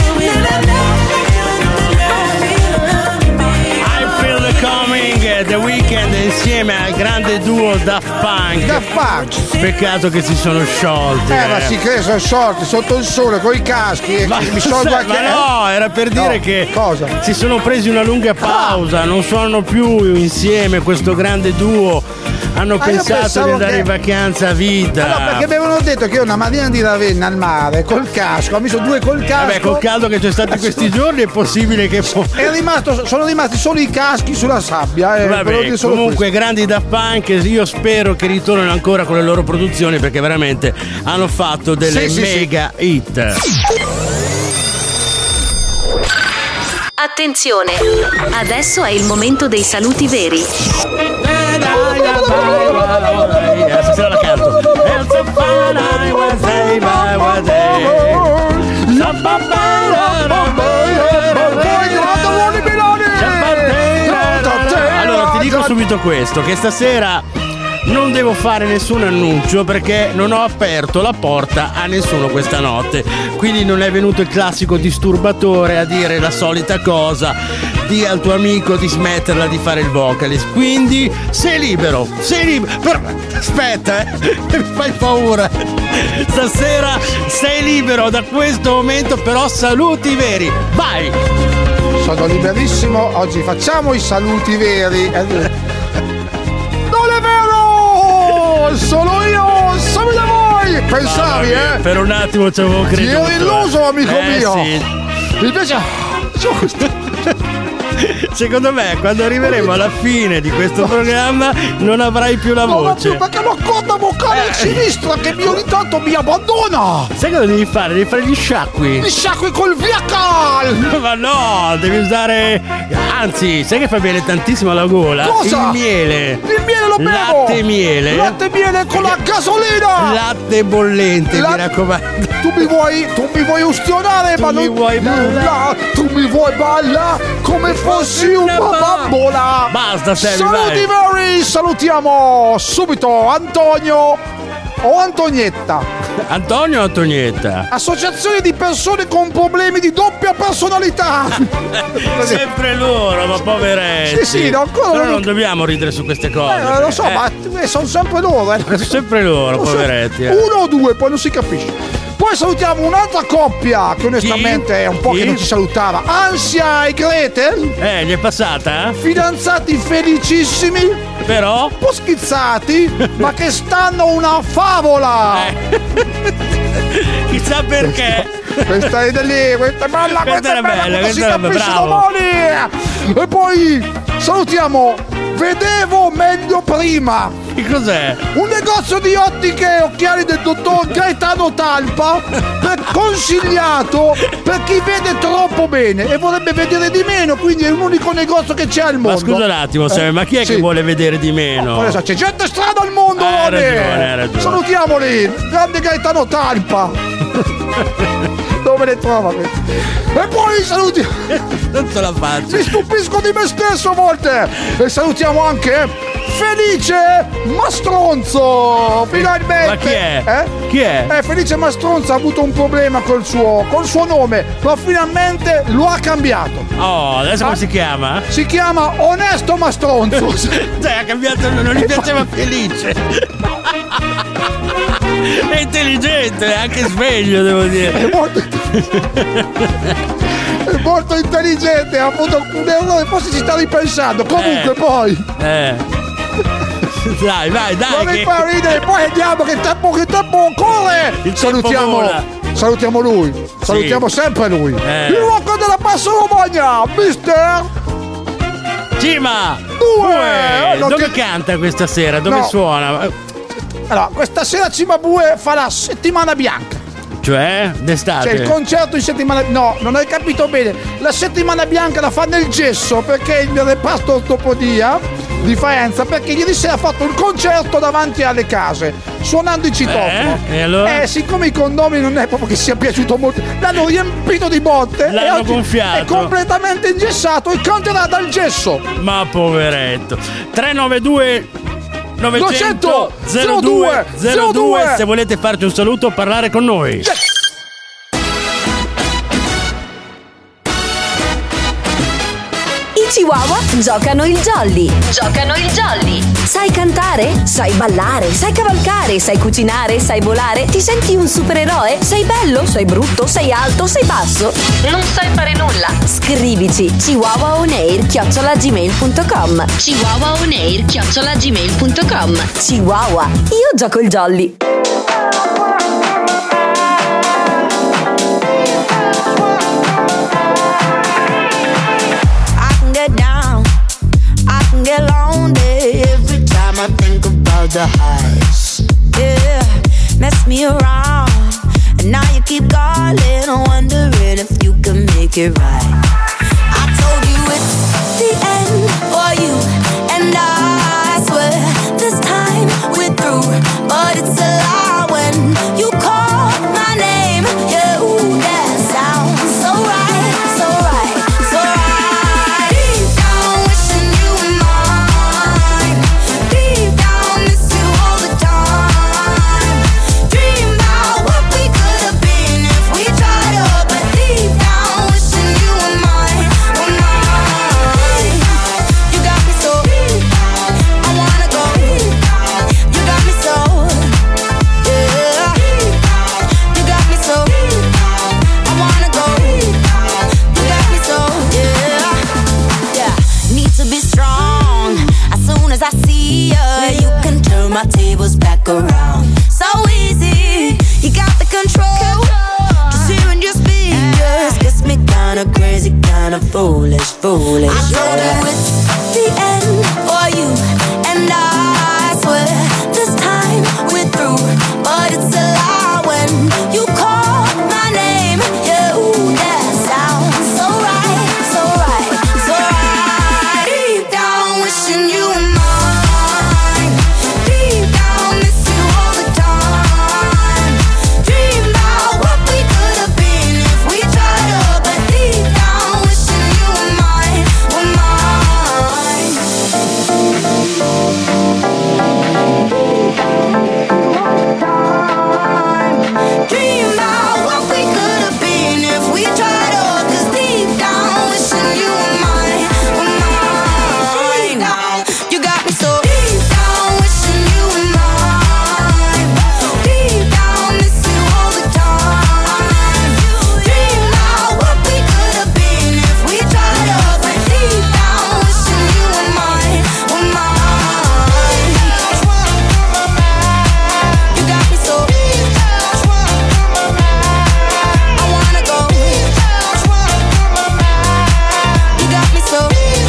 I feel it coming. The Weeknd insieme al grande duo Daft Punk. Peccato che si sono sciolti. Ma sì, che sono sciolti sotto il sole con i caschi. Mi sciolgo anche. Ma no, era per dire che cosa? Si sono presi una lunga pausa, non suonano più insieme questo grande duo. Hanno pensato di andare in vacanza a vita. No, perché mi avevano detto che una mattina di Ravenna al mare col casco, ho messo 2 col casco. Vabbè, col caldo che c'è stato questi giorni è possibile che sono rimasti solo i caschi sulla sabbia. Vabbè, comunque grandi Daft Punk, io spero che ritornino ancora con le loro produzioni perché veramente hanno fatto delle mega hit. Attenzione, adesso è il momento dei saluti veri. Stasera la canto. Allora ti dico subito detto questo, che stasera non devo fare nessun annuncio perché non ho aperto la porta a nessuno questa notte, quindi non è venuto il classico disturbatore a dire la solita cosa, di al tuo amico di smetterla di fare il vocalist, quindi sei libero. Però, aspetta, mi fai paura. Stasera sei libero da questo momento, però saluti veri, vai. Sono liberissimo, oggi facciamo i saluti veri. Non è vero! Sono io! Siamo da voi! Pensavi, Per un attimo ci avevo creduto. Ti ero illuso, amico mio! Sì. Invece... Secondo me quando arriveremo alla fine di questo programma non avrai più la voce. No, perché l'ho corda vocale sinistra che ogni tanto mi abbandona. Sai cosa devi fare? Devi fare gli sciacqui. Gli sciacqui col Viacal. Ma no, devi usare... Anzi, sai che fa bene tantissimo alla gola? Cosa? Il miele. Il miele lo bevo. Latte e miele. Latte e miele con la gasolina. Latte bollente, mi raccomando. Tu mi vuoi ustionare, ma non... Tu mi vuoi ballare come fossi una bambola. Basta, saluti veri. Salutiamo subito Antonio o Antonietta. Antonio o Antonietta? Associazione di persone con problemi di doppia personalità. Sempre loro, ma poveretti. Sì, no, però non dobbiamo ridere su queste cose. Lo so, ma sono sempre loro. Sempre loro, poveretti. Uno o due, poi non si capisce. Poi salutiamo un'altra coppia che onestamente è un po' che non ci salutava. Ansia e Gretel. Gli è passata? Fidanzati felicissimi. Però? Un po' schizzati, ma che stanno una favola. Chissà perché. Questa è lì, questa è bella, questa è bella, questa si capisce domani. E poi salutiamo Vedevo meglio prima. Che cos'è? Un negozio di ottiche e occhiali del dottor Gaetano Talpa, consigliato per chi vede troppo bene e vorrebbe vedere di meno, quindi è l'unico negozio che c'è al mondo. Ma scusa un attimo, ma chi è che vuole vedere di meno? C'è gente strana al mondo, hai ragione. Salutiamoli, grande Gaetano Talpa. Dove le trova? E poi saluti. Non ce la faccio. Mi stupisco di me stesso a volte. E salutiamo anche Felice Mastronzo. Finalmente. Ma chi è? Chi è? Felice Mastronzo ha avuto un problema col suo nome, ma finalmente lo ha cambiato. Oh, adesso come si chiama? Si chiama Onesto Mastronzo. Ha cambiato, non gli piaceva Felice. È intelligente, è anche sveglio, devo dire. È molto intelligente, ha avuto un errore, forse ci sta ripensando. Comunque poi. Dai, vai, dai. Non mi fa ridere, poi andiamo che tempo corre. Salutiamo lui. Salutiamo sempre lui. Il uomo della Bassa Romagna, Mister Cima 2. Dove canta questa sera? Dove suona? Allora, questa sera Cima Bue fa la settimana bianca. Cioè, d'estate? C'è il concerto in settimana... No, non hai capito bene. La settimana bianca la fa nel gesso, perché il reparto ortopedia di Faenza, perché ieri sera ha fatto il concerto davanti alle case, suonando il citofono. E allora? Siccome i condomini non è proprio che sia piaciuto molto, l'hanno riempito di botte. L'hanno gonfiato. È completamente ingessato e canterà dal gesso. Ma poveretto. 392 900 02 se volete farci un saluto o parlare con noi. I Chihuahua giocano il jolly. Sai cantare? Sai ballare? Sai cavalcare? Sai cucinare? Sai volare? Ti senti un supereroe? Sei bello? Sei brutto? Sei alto? Sei basso? Non sai fare nulla? Scrivici chihuahuaonair@gmail.com. Chihuahua, io gioco il jolly. Get lonely every time I think about the highs. Yeah, mess me around, and now you keep calling, wondering if you can make it right. I told you it's the end for you and I swear this time we're through, but it's a lie when you call my name. Yeah, ooh, that sounds so right, so right, so right. Deep down wishing you were mine. turn my tables back around. So easy, you got the control. Just hearing your speech just gets me kinda crazy, kinda foolish. I told you it's the end for you and I swear this time we're through, but it's a lie when you call my name. Yeah, ooh, that sounds so right, so right, so right. Deep down wishing you were mine. Deep down miss you all the time. Dream about what we could have been if we tried to, but deep down wishing you were mine, were mine. Dream about what we could have been if we tried to, 'cause deep down wishing you were mine, were mine. You got me so deep down wishing you were mine. Deep down miss you all the time. Dream about what we could have been if we tried to, but deep down wishing you were mine, were mine. You got me so I wanna go. You got me so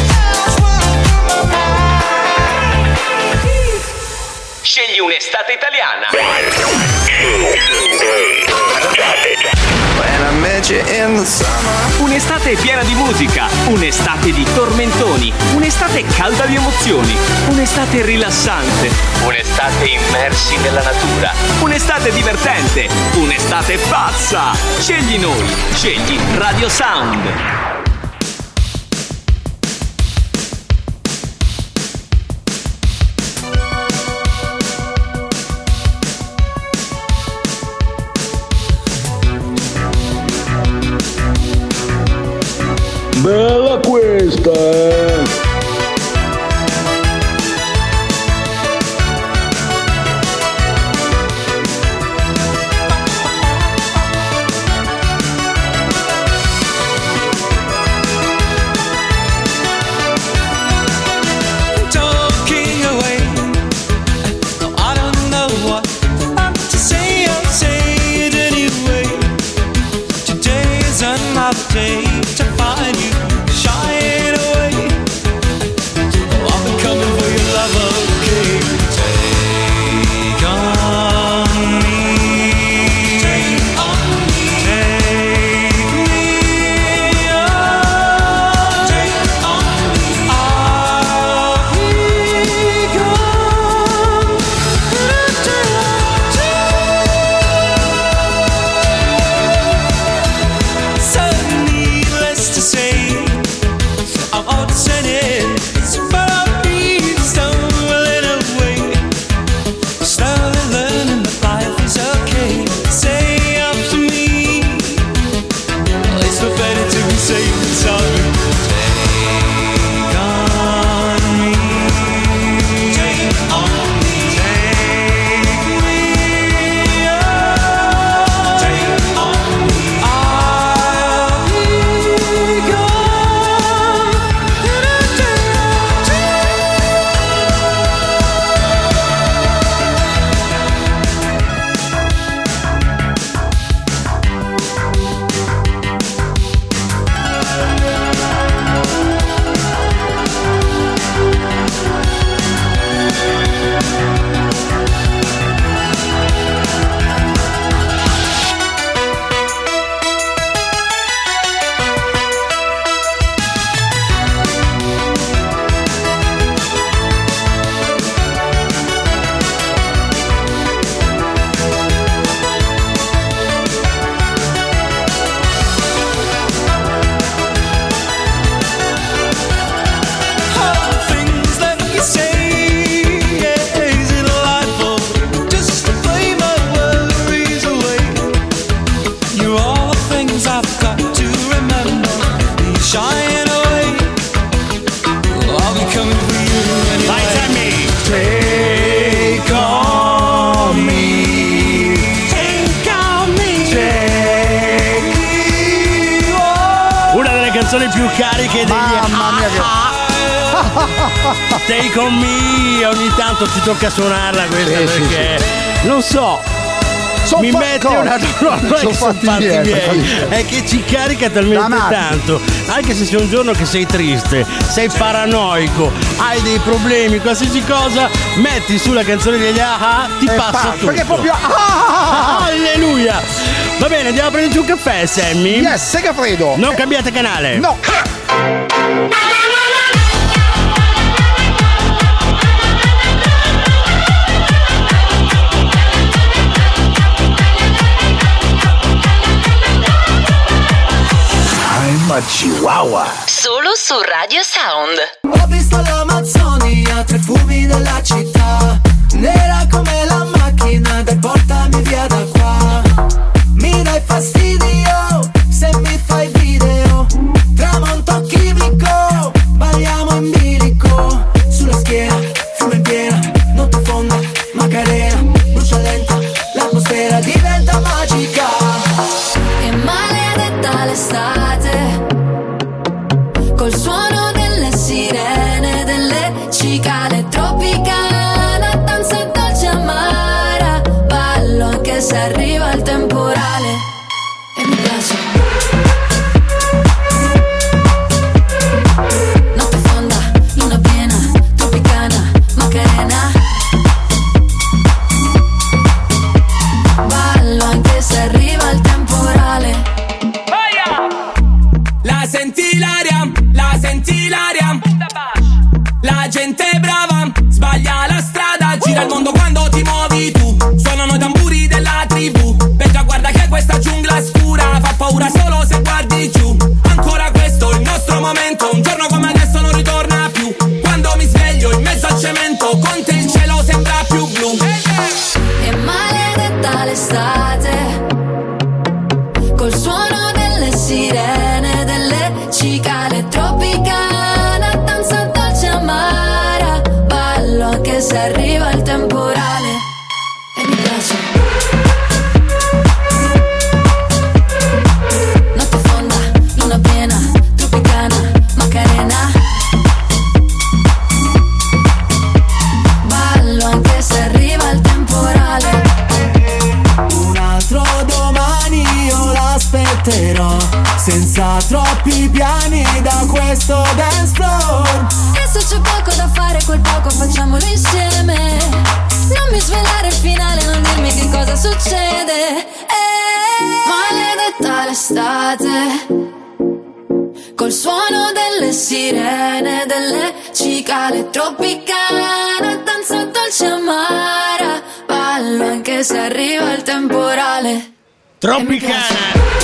Scegli un'estate italiana. Un'estate piena di musica, un'estate di tormentoni, un'estate calda di emozioni, un'estate rilassante, un'estate immersi nella natura, un'estate divertente, un'estate pazza. Scegli noi, scegli Radio Sound. Bella questa, Talking away. No, I don't know what to say. I'll say it anyway. Today is another day to find you shying away. Oh, I've been coming for your love, okay? Take on me. Take on me. Take me on. Take on me. I'll be gone. So needless to say, I'm upsetting, but I'll be stumbling away. Slowly learning that life is okay. Say up to me, it's no better to be safe than sorry. Take on me. Take on me. Take me on. Take on me. I'll be gone. Things that you say, yeah, is it delightful? Just to play my worries away. You're all the things I've got to remember. Be shying away. Oh, I'll be coming for you anyway. Take on me. Take on me. Take me on. Una delle canzoni più cariche degli Mamma mia che Take on me, ogni tanto ci tocca suonarla questa perché non so. Mi metti una sono fatti miei. È che ci carica talmente tanto. Anche se c'è un giorno che sei triste, sei paranoico, hai dei problemi, qualsiasi cosa, metti sulla canzone degli AHA, ti passa tutto. Perché proprio alleluia. Va bene, andiamo a prenderci un caffè, Sammy. Yes, Segafredo. Non cambiate canale. No. Chihuahua. Solo su Radio Sound. Ho visto l'Amazzonia, 3 fumi della città, nera come la macchina del portami via da qua. Mi dai fastidio se mi fai video, tramonto chimico, balliamo in bilico, sulla schiena, fumo in piena, notte fonda, Macarena, brucia lenta, l'atmosfera diventa magica. Che maledetta l'estate, col suono delle sirene, delle cicale tropicana, danza dolce amara, ballo anche se arriva il temporale e mi piace. Notte fonda, luna piena, tropicana, Macarena, ballo anche se arriva il temporale. La senti l'aria, la senti l'aria, la gente è brava, sbaglia la strada, gira il mondo quando ti muovi tu, suonano i tamburi della tribù, Petra guarda che questa giungla scura fa paura solo se guardi giù, ancora questo il nostro momento, un giorno come adesso non ritorna più, quando mi sveglio in mezzo al cemento, con te il cielo sembra più blu. E maledetta l'estate, col suono delle sirene, delle cicale tropicana, danza dolce amara, ballo anche se arriva il temporale e mi piace. Notte fonda, luna piena, tropicana, Macarena, ballo anche se arriva il temporale. Un altro domani io l'aspetterò, senza troppi piani da questo dance floor. E se c'è poco da fare, quel poco facciamolo insieme. Non mi svelare il finale, non dirmi che cosa succede. Maledetta l'estate, col suono delle sirene, delle cicale tropicana, danza dolce amara, ballo anche se arriva il temporale. Tropicana.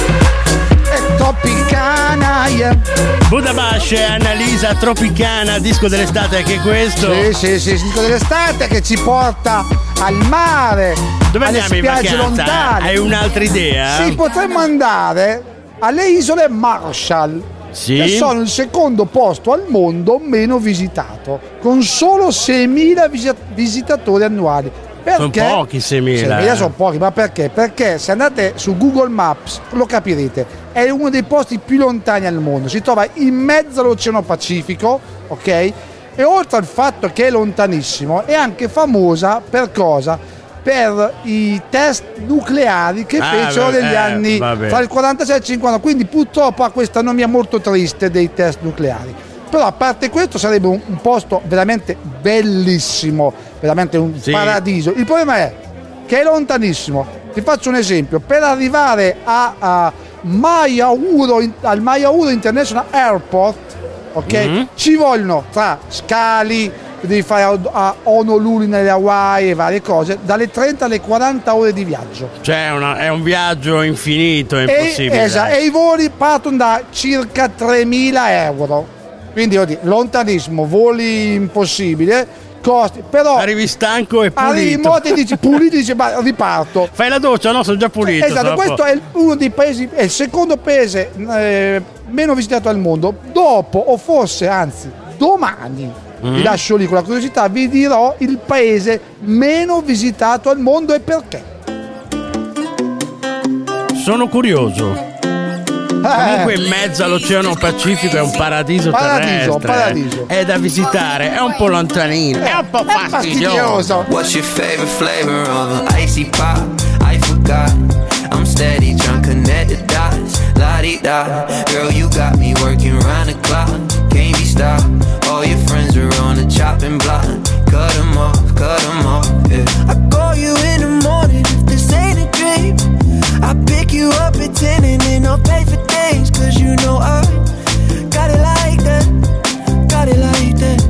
Tropicana, yeah. Budabash e Annalisa, Tropicana, disco dell'estate anche questo. Sì, disco dell'estate che ci porta al mare. Dove alle andiamo in spiagge vacanza? lontane. Hai un'altra idea? Sì, potremmo andare alle isole Marshall. Sì. Che sono il secondo posto al mondo meno visitato, con solo 6.000 visitatori annuali. Perché? Sono pochi 6.000. 6.000 sono pochi, ma perché? Perché se andate su Google Maps lo capirete, è uno dei posti più lontani al mondo, si trova in mezzo all'Oceano Pacifico, ok? E oltre al fatto che è lontanissimo, è anche famosa per cosa? Per i test nucleari che fecero negli anni tra il 46 e il 50, quindi purtroppo ha questa nomea molto triste dei test nucleari. Però a parte questo sarebbe un posto veramente bellissimo, veramente un paradiso. Il problema è che è lontanissimo. Ti faccio un esempio: per arrivare al Mayauro International Airport, ok? Ci vogliono tra scali, devi fare a Honolulu nelle Hawaii e varie cose, dalle 30 alle 40 ore di viaggio. Cioè è un viaggio infinito, è impossibile. E i voli partono da circa 3.000 euro. Quindi lontanissimo, voli impossibile, costi, però arrivi stanco e pulito. Arrivi in moto e dici pulito, dici ma riparto. Fai la doccia, no? Sono già pulito. Esatto, questo è uno dei paesi, è il secondo paese meno visitato al mondo. Dopo, o forse anzi domani, vi lascio lì con la curiosità, vi dirò il paese meno visitato al mondo e perché. Sono curioso. Comunque in mezzo all'Oceano Pacifico è un paradiso terrestre. Paradiso. È da visitare, è un po' lontanino, è un po' fastidioso. What's your favorite flavor of an icy pop? I forgot. I'm steady trying to connect the dots. La-di-da. Girl, you got me working round the clock. Can't be stopped. All your friends are on the chopping block. Cut them off, yeah. I call you in the morning if this ain't a dream. I pick you up at 10 and then I'll pay for things. Cause you know I got it like that. Got it like that.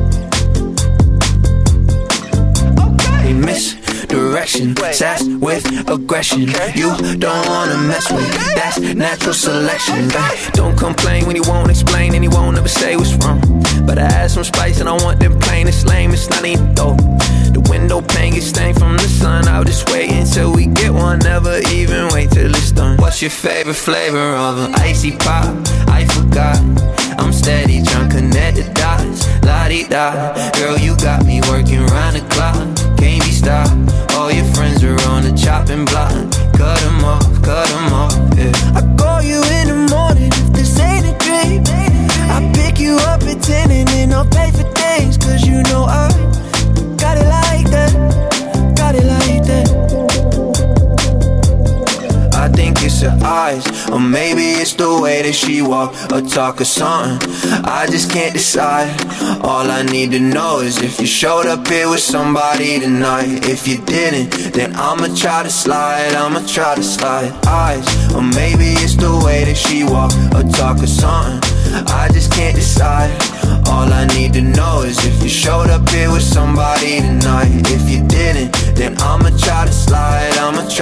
Okay. Misdirection, sass with aggression. You don't wanna mess with, that's natural selection. Don't complain when you won't explain and you won't ever say what's wrong. But I add some spice and I want them plain. It's lame, it's not even dope. The window pane gets stained from the sun. I'll just wait until we get one. Never even wait till it's done. What's your favorite flavor of an icy pop? I forgot. I'm steady trying to connect the dots. La-di-da. Girl, you got me working round the clock. Can't be stopped. All your friends are on the chopping block. Cut them off, yeah. I call you in the morning if this ain't a dream. I pick you up at 10 and then I'll pay for things. Cause you know I got it like that. Got it like that. I think it's her eyes, or maybe it's the way that she walk or talk or something. I just can't decide. All I need to know is if you showed up here with somebody tonight. If you didn't, then I'ma try to slide. Eyes, or maybe it's the way that she walk or talk or something. I just can't decide. All I need to know is if you showed up here with somebody tonight. If you didn't, then I'ma try to slide.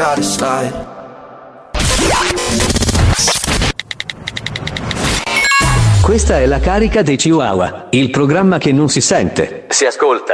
Questa è la carica dei Chihuahua, il programma che non si sente, si ascolta.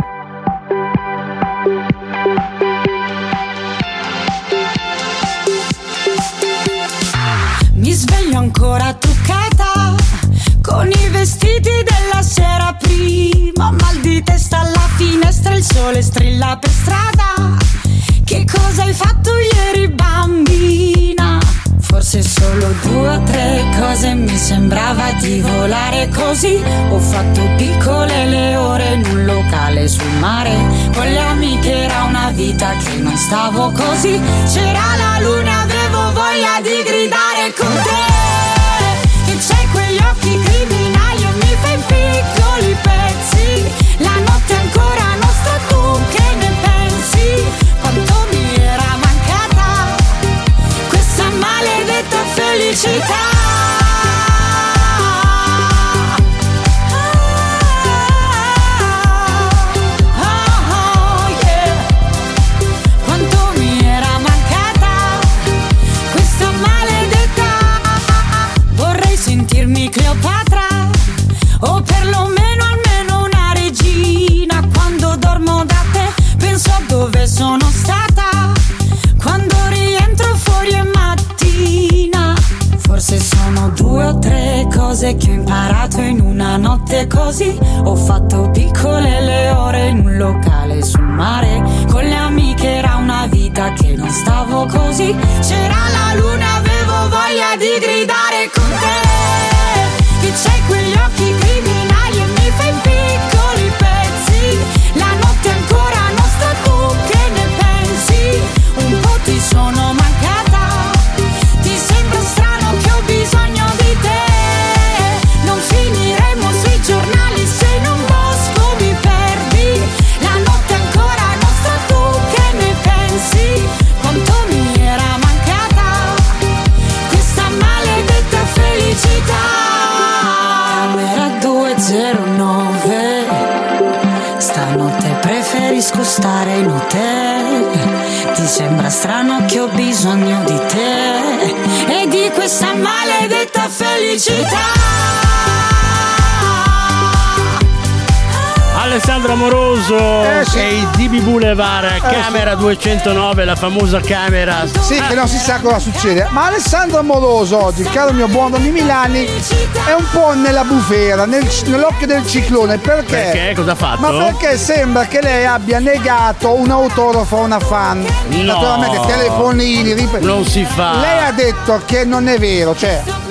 Mi sveglio ancora truccata con i vestiti della sera prima. Mal di testa alla finestra, il sole strilla per strada. Che cosa hai fatto ieri, bambina? Forse solo 2 o 3 cose, mi sembrava di volare così. Ho fatto piccole le ore in un locale sul mare. Con le amiche era una vita che non stavo così. C'era la luna, avevo voglia di gridare con te. E c'hai quegli occhi criminali e mi fai piccoli pezzi. La notte è ancora nostra, tu che ne pensi? Quanto mi era mancata questa maledetta felicità. Quanto mi era mancata questa maledetta. Vorrei sentirmi Cleopatra, o perlomeno almeno una regina. Quando dormo da te penso a dove sono stata. Quando rientro fuori è mattina. Forse sono 2 o 3 cose che ho imparato in una notte così. Ho fatto piccole le ore in un locale sul mare. Con le amiche era una vita che non stavo così. C'era la luna, avevo voglia di gridare con te. E c'hai quegli occhi criminali e mi fai piccoli pezzi. La notte è ancora nostra, tu che ne pensi? Un po' ti sono mancata. Ti sembra strano che ho bisogno di te. Non finiremo sui giornali se in un bosco mi perdi. La notte è ancora nostra, tu che ne pensi? Quanto mi era mancata questa maledetta felicità. Camera 209. Stanotte preferisco stare in hotel. Ti sembra strano che ho bisogno di te e di questa maledetta felicità. Alessandro Amoroso e i DB Boulevard, camera 209, la famosa camera. Sì, che non si sa cosa succede. Ma Alessandro Amoroso oggi, caro mio buon Donny Milani, è un po' nella bufera, nell'occhio del ciclone. Perché? Perché? Cosa ha fatto? Ma perché sembra che lei abbia negato un autografo a una fan. No, naturalmente telefonini, non si fa. Lei ha detto che non è vero, cioè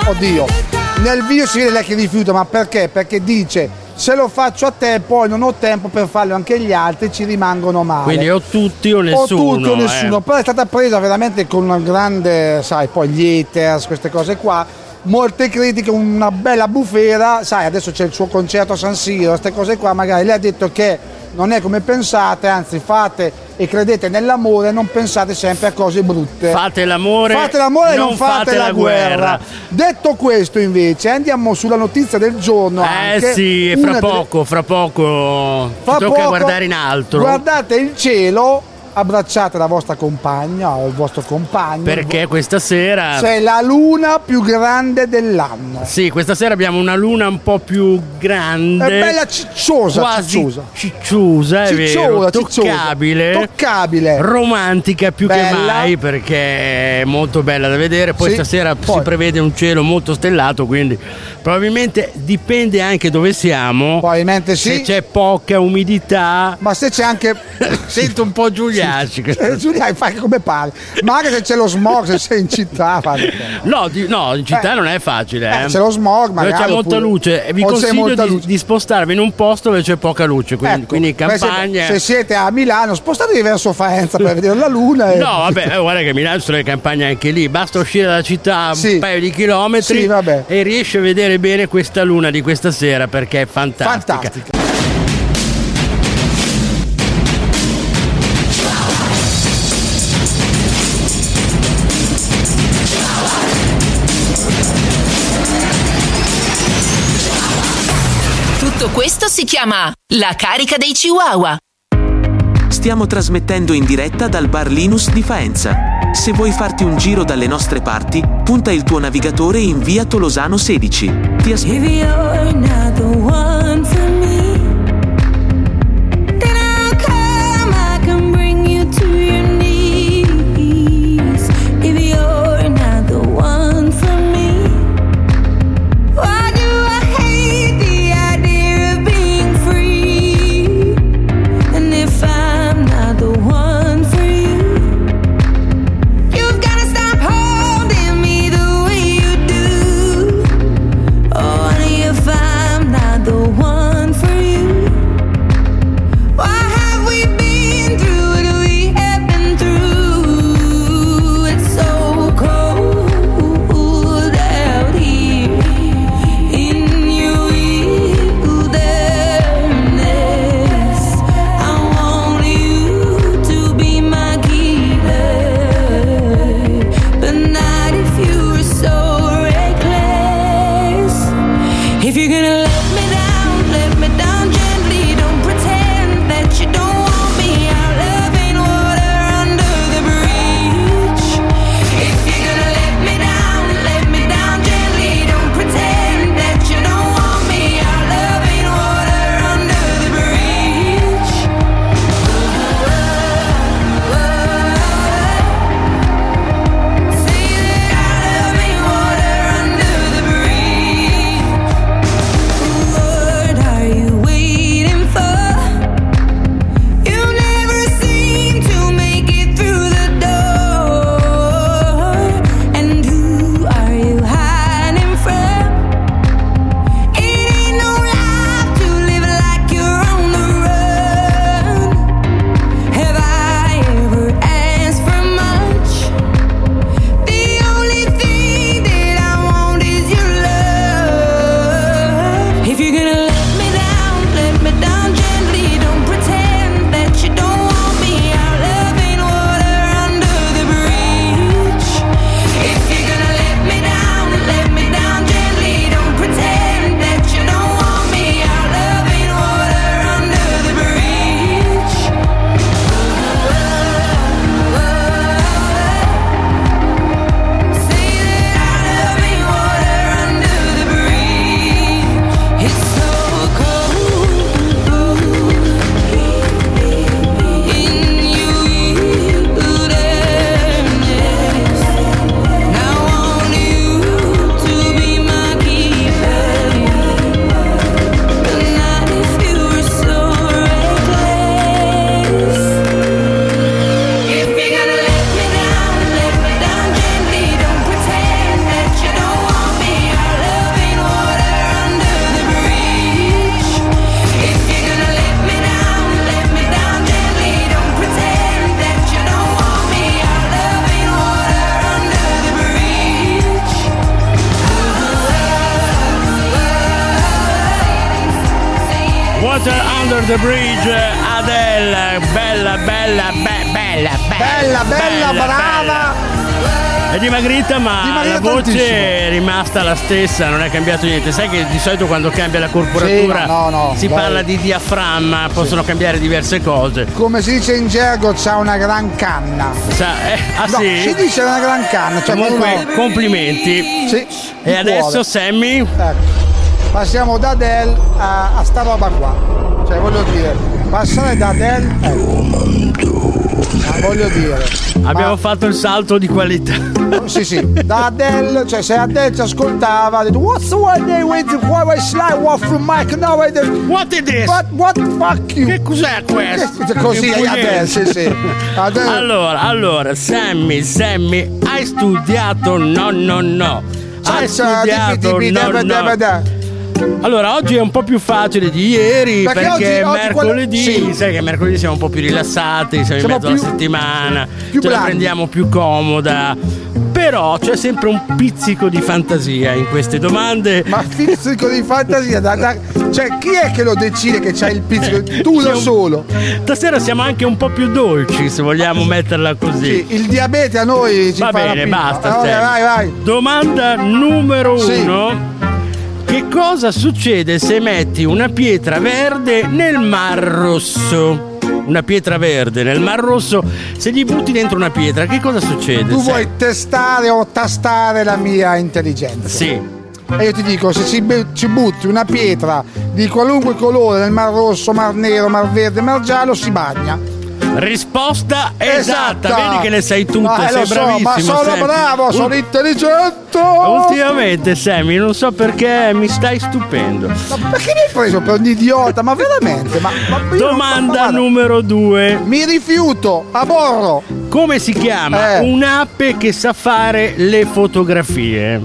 oddio, nel video si vede lei che rifiuta, ma perché? Perché dice: se lo faccio a te poi non ho tempo per farlo anche agli altri, ci rimangono male. Quindi o tutti o nessuno. O tutti o nessuno. Però è stata presa veramente con una grande, sai, poi gli haters, queste cose qua, molte critiche, una bella bufera, sai, adesso c'è il suo concerto a San Siro, queste cose qua, magari lei ha detto che non è come pensate, anzi fate e credete nell'amore, non pensate sempre a cose brutte. Fate l'amore e non fate la guerra. Detto questo, invece, andiamo sulla notizia del giorno. Sì, fra poco tocca guardare in alto. Guardate il cielo, abbracciate la vostra compagna o il vostro compagno, perché questa sera c'è la luna più grande dell'anno. Sì, questa sera abbiamo una luna un po' più grande, è bella cicciosa, quasi cicciosa, è vero, toccabile, romantica più bella, che mai, perché è molto bella da vedere. Poi stasera si prevede un cielo molto stellato, quindi probabilmente dipende anche dove siamo, probabilmente sì, se c'è poca umidità, ma se c'è anche sento un po' Giuliani. Giuliani, fai come pare, ma anche se c'è lo smog, se sei in città no, in città non è facile, c'è lo smog, magari c'è molta luce, e vi consiglio di spostarvi in un posto dove c'è poca luce, quindi in campagna. Se siete a Milano, spostatevi verso Faenza per vedere la luna no, vabbè, guarda che a Milano sono le campagne anche lì, basta uscire dalla città un paio di chilometri e riesci a vedere bene questa luna di questa sera, perché è fantastica. Tutto questo si chiama La carica dei Chihuahua. Stiamo trasmettendo in diretta dal bar Linus di Faenza. Se vuoi farti un giro dalle nostre parti, punta il tuo navigatore in via Tolosano 16. Ti aspetto. Water Under the Bridge, Adele, bella, brava. È dimagrita, ma la voce tantissimo. è rimasta la stessa, non è cambiato niente. Sai che di solito quando cambia la corporatura si parla di diaframma, possono cambiare diverse cose. Come si dice in gergo, c'ha una gran canna. Sì? Si dice una gran canna. Cioè comunque, complimenti. Sì. E adesso Sammy? Ecco. Passiamo da Adele a sta roba qua. Cioè, voglio dire, passare da Adele. Voglio dire. Abbiamo fatto il salto di qualità. Sì, da Adele, cioè se Adele ci ascoltava, ha detto What's the one day with why slide walk from Mike? No, what is this? What fuck you? Che cos'è questo? Così Adele, sì. Adele. Allora, Sammy, hai studiato? No. Hai studiato? No. Allora, oggi è un po' più facile di ieri perché oggi mercoledì, sai che mercoledì siamo un po' più rilassati, siamo in mezzo alla settimana, ce la prendiamo più comoda. Però c'è sempre un pizzico di fantasia in queste domande. Ma pizzico di fantasia? Cioè, chi è che lo decide che c'hai il pizzico? Tu da solo. Stasera siamo anche un po' più dolci, se vogliamo metterla così. Sì, il diabete a noi ci va fa bene, basta. Vai. Domanda numero 1. Che cosa succede se metti una pietra verde nel Mar Rosso? Una pietra verde nel Mar Rosso, se gli butti dentro una pietra, che cosa succede? Tu vuoi testare o tastare la mia intelligenza? Sì. E io ti dico, se ci butti una pietra di qualunque colore nel Mar Rosso, Mar Nero, Mar Verde, Mar Giallo, si bagna. Risposta esatta. Vedi che le sai tutte, sei bravissimo. Ma sono bravo, sono intelligente. Ultimamente, Sammy, non so perché mi stai stupendo. Ma perché mi hai preso per un idiota? Ma veramente? Domanda numero 2. Mi rifiuto, aborro. Come si chiama un'app che sa fare le fotografie?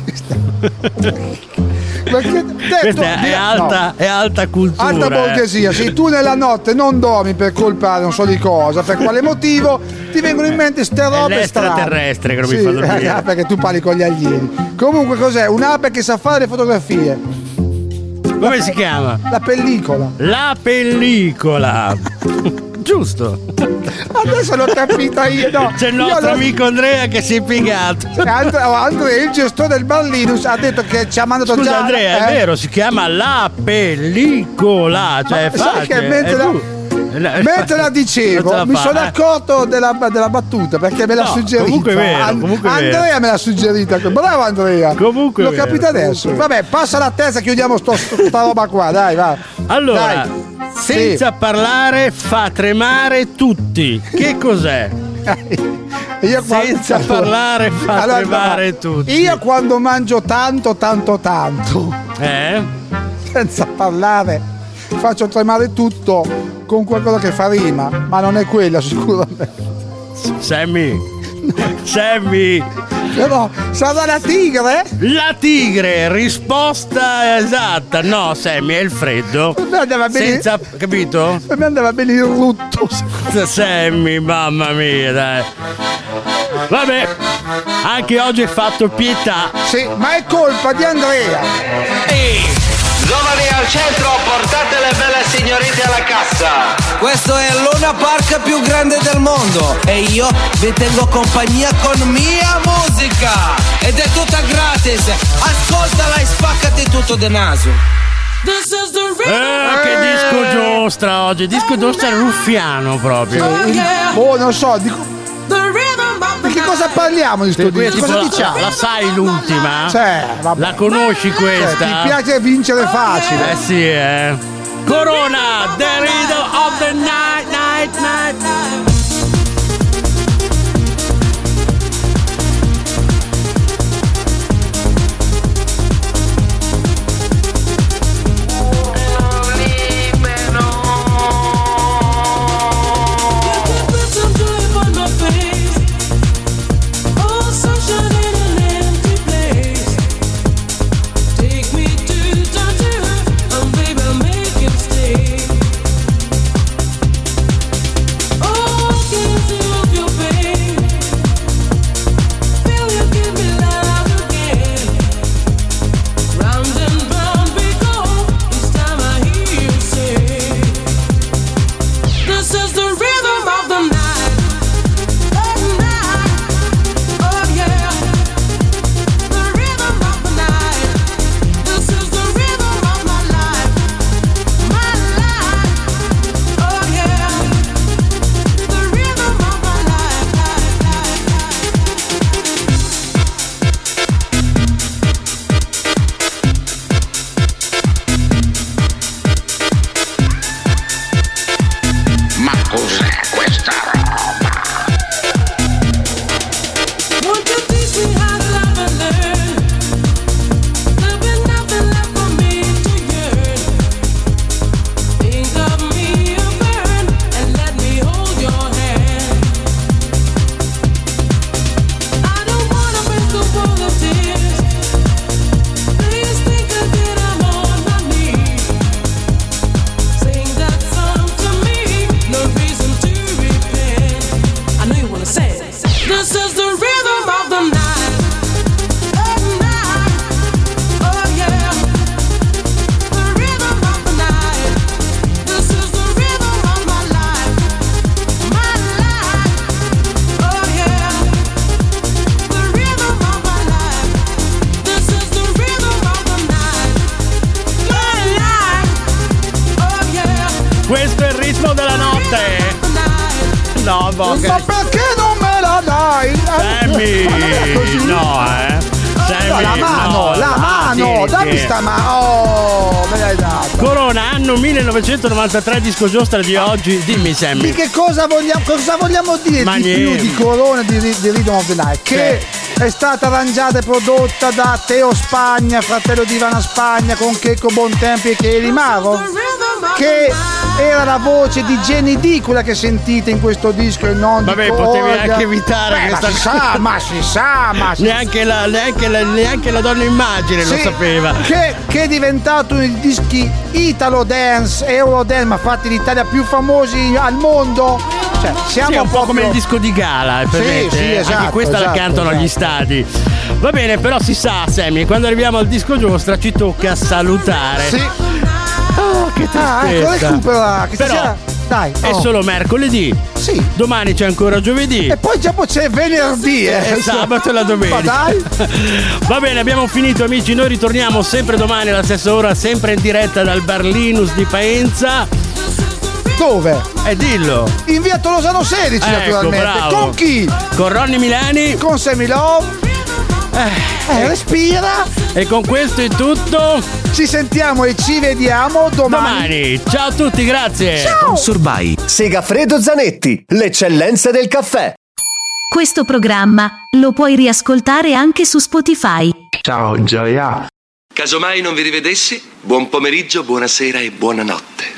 Questa è alta cultura. Alta borghesia. Se tu nella notte non dormi per colpa non so di cosa, per quale motivo, ti vengono in mente ste robe l'extraterrestre che non mi fa dormire. Perché tu parli con gli alieni. Comunque cos'è? Un'app che sa fare le fotografie. Come si chiama? La pellicola. La pellicola. Giusto. Adesso l'ho capita io. No. C'è il nostro amico Andrea che si è piegato. Andrea, il gestore del Bar Linus, ha detto che ci ha mandato. Scusa, Andrea, è vero, si chiama La Pellicola. Cioè, sai che mentre la dicevo mi sono accorto della battuta perché me l'ha suggerita. Comunque è vero, Andrea me l'ha suggerita. Bravo Andrea. Comunque l'ho capito adesso. Vabbè, passa la testa, chiudiamo sta roba qua, dai, va. Allora, senza parlare fa tremare tutti. Che cos'è? Senza parlare fa tremare tutti. Io quando mangio tanto senza parlare faccio tremare tutto con qualcosa che fa rima, ma non è quella sicuramente. Sammy. No, sarà la tigre? La tigre, risposta esatta. No, Sammy, è il freddo. Mi andava bene. Capito? Mi andava bene il rutto. Sammy, mamma mia, dai. Vabbè, anche oggi hai fatto pietà. Sì, ma è colpa di Andrea. Giovani al centro, portate le belle signorine alla cassa. Questo è il Luna Park più grande del mondo e io vi tengo compagnia con mia musica. Ed è tutta gratis. Ascoltala e spaccati tutto de naso. Che disco giostra oggi. Disco giostra ruffiano proprio. Non so, di che cosa parliamo di sto disco? Cosa diciamo? La sai l'ultima? Vabbè. La conosci questa? Ti piace vincere facile? Sì, Corona, the rhythm of the night. Questo è il ritmo della notte. No, ma perché non me la dai? Sammy, no, Sammy, la mano, dammi sta mano. Oh, me l'hai data. Corona, anno 1993, disco giostra di oggi. Dimmi, Sammy. Di che cosa vogliamo dire di più di Corona di Rhythm of the Night? Che è stata arrangiata e prodotta da Teo Spagna, fratello di Ivana Spagna, con Checco Bontempi e Cheli Maro, che era la voce di Jenny D, quella che sentite in questo disco e non vabbè, di potevi Corga. anche evitare questa cosa. Ma si sa. Neanche la donna immagine lo sapeva. Che è diventato uno dei dischi Italo Dance, Euro Dance, ma fatti in Italia più famosi al mondo. Cioè, siamo sì, un po' come il disco di gala, sì, esatto, anche questa la cantano agli stadi. Va bene, però si sa, Sammy, quando arriviamo al disco giostra ci tocca salutare. Sì. Oh, che tristezza. Ecco, recupera. Però dai, è solo mercoledì. Sì. Domani c'è ancora giovedì. E poi dopo c'è venerdì. Sabato e la domenica. Ma dai. Va bene, abbiamo finito, amici. Noi ritorniamo sempre domani alla stessa ora, sempre in diretta dal Bar Linus di Faenza. Dove? Dillo. In via Tolosano 16, naturalmente. Bravo. Con chi? Con Ronny Milani. Con Sammy Love. Respira. E con questo è tutto. Ci sentiamo e ci vediamo domani. Ciao a tutti, grazie. Ciao. Surbai. Segafredo Zanetti, l'eccellenza del caffè. Questo programma lo puoi riascoltare anche su Spotify. Ciao Gioia. Casomai non vi rivedessi, buon pomeriggio, buonasera e buonanotte.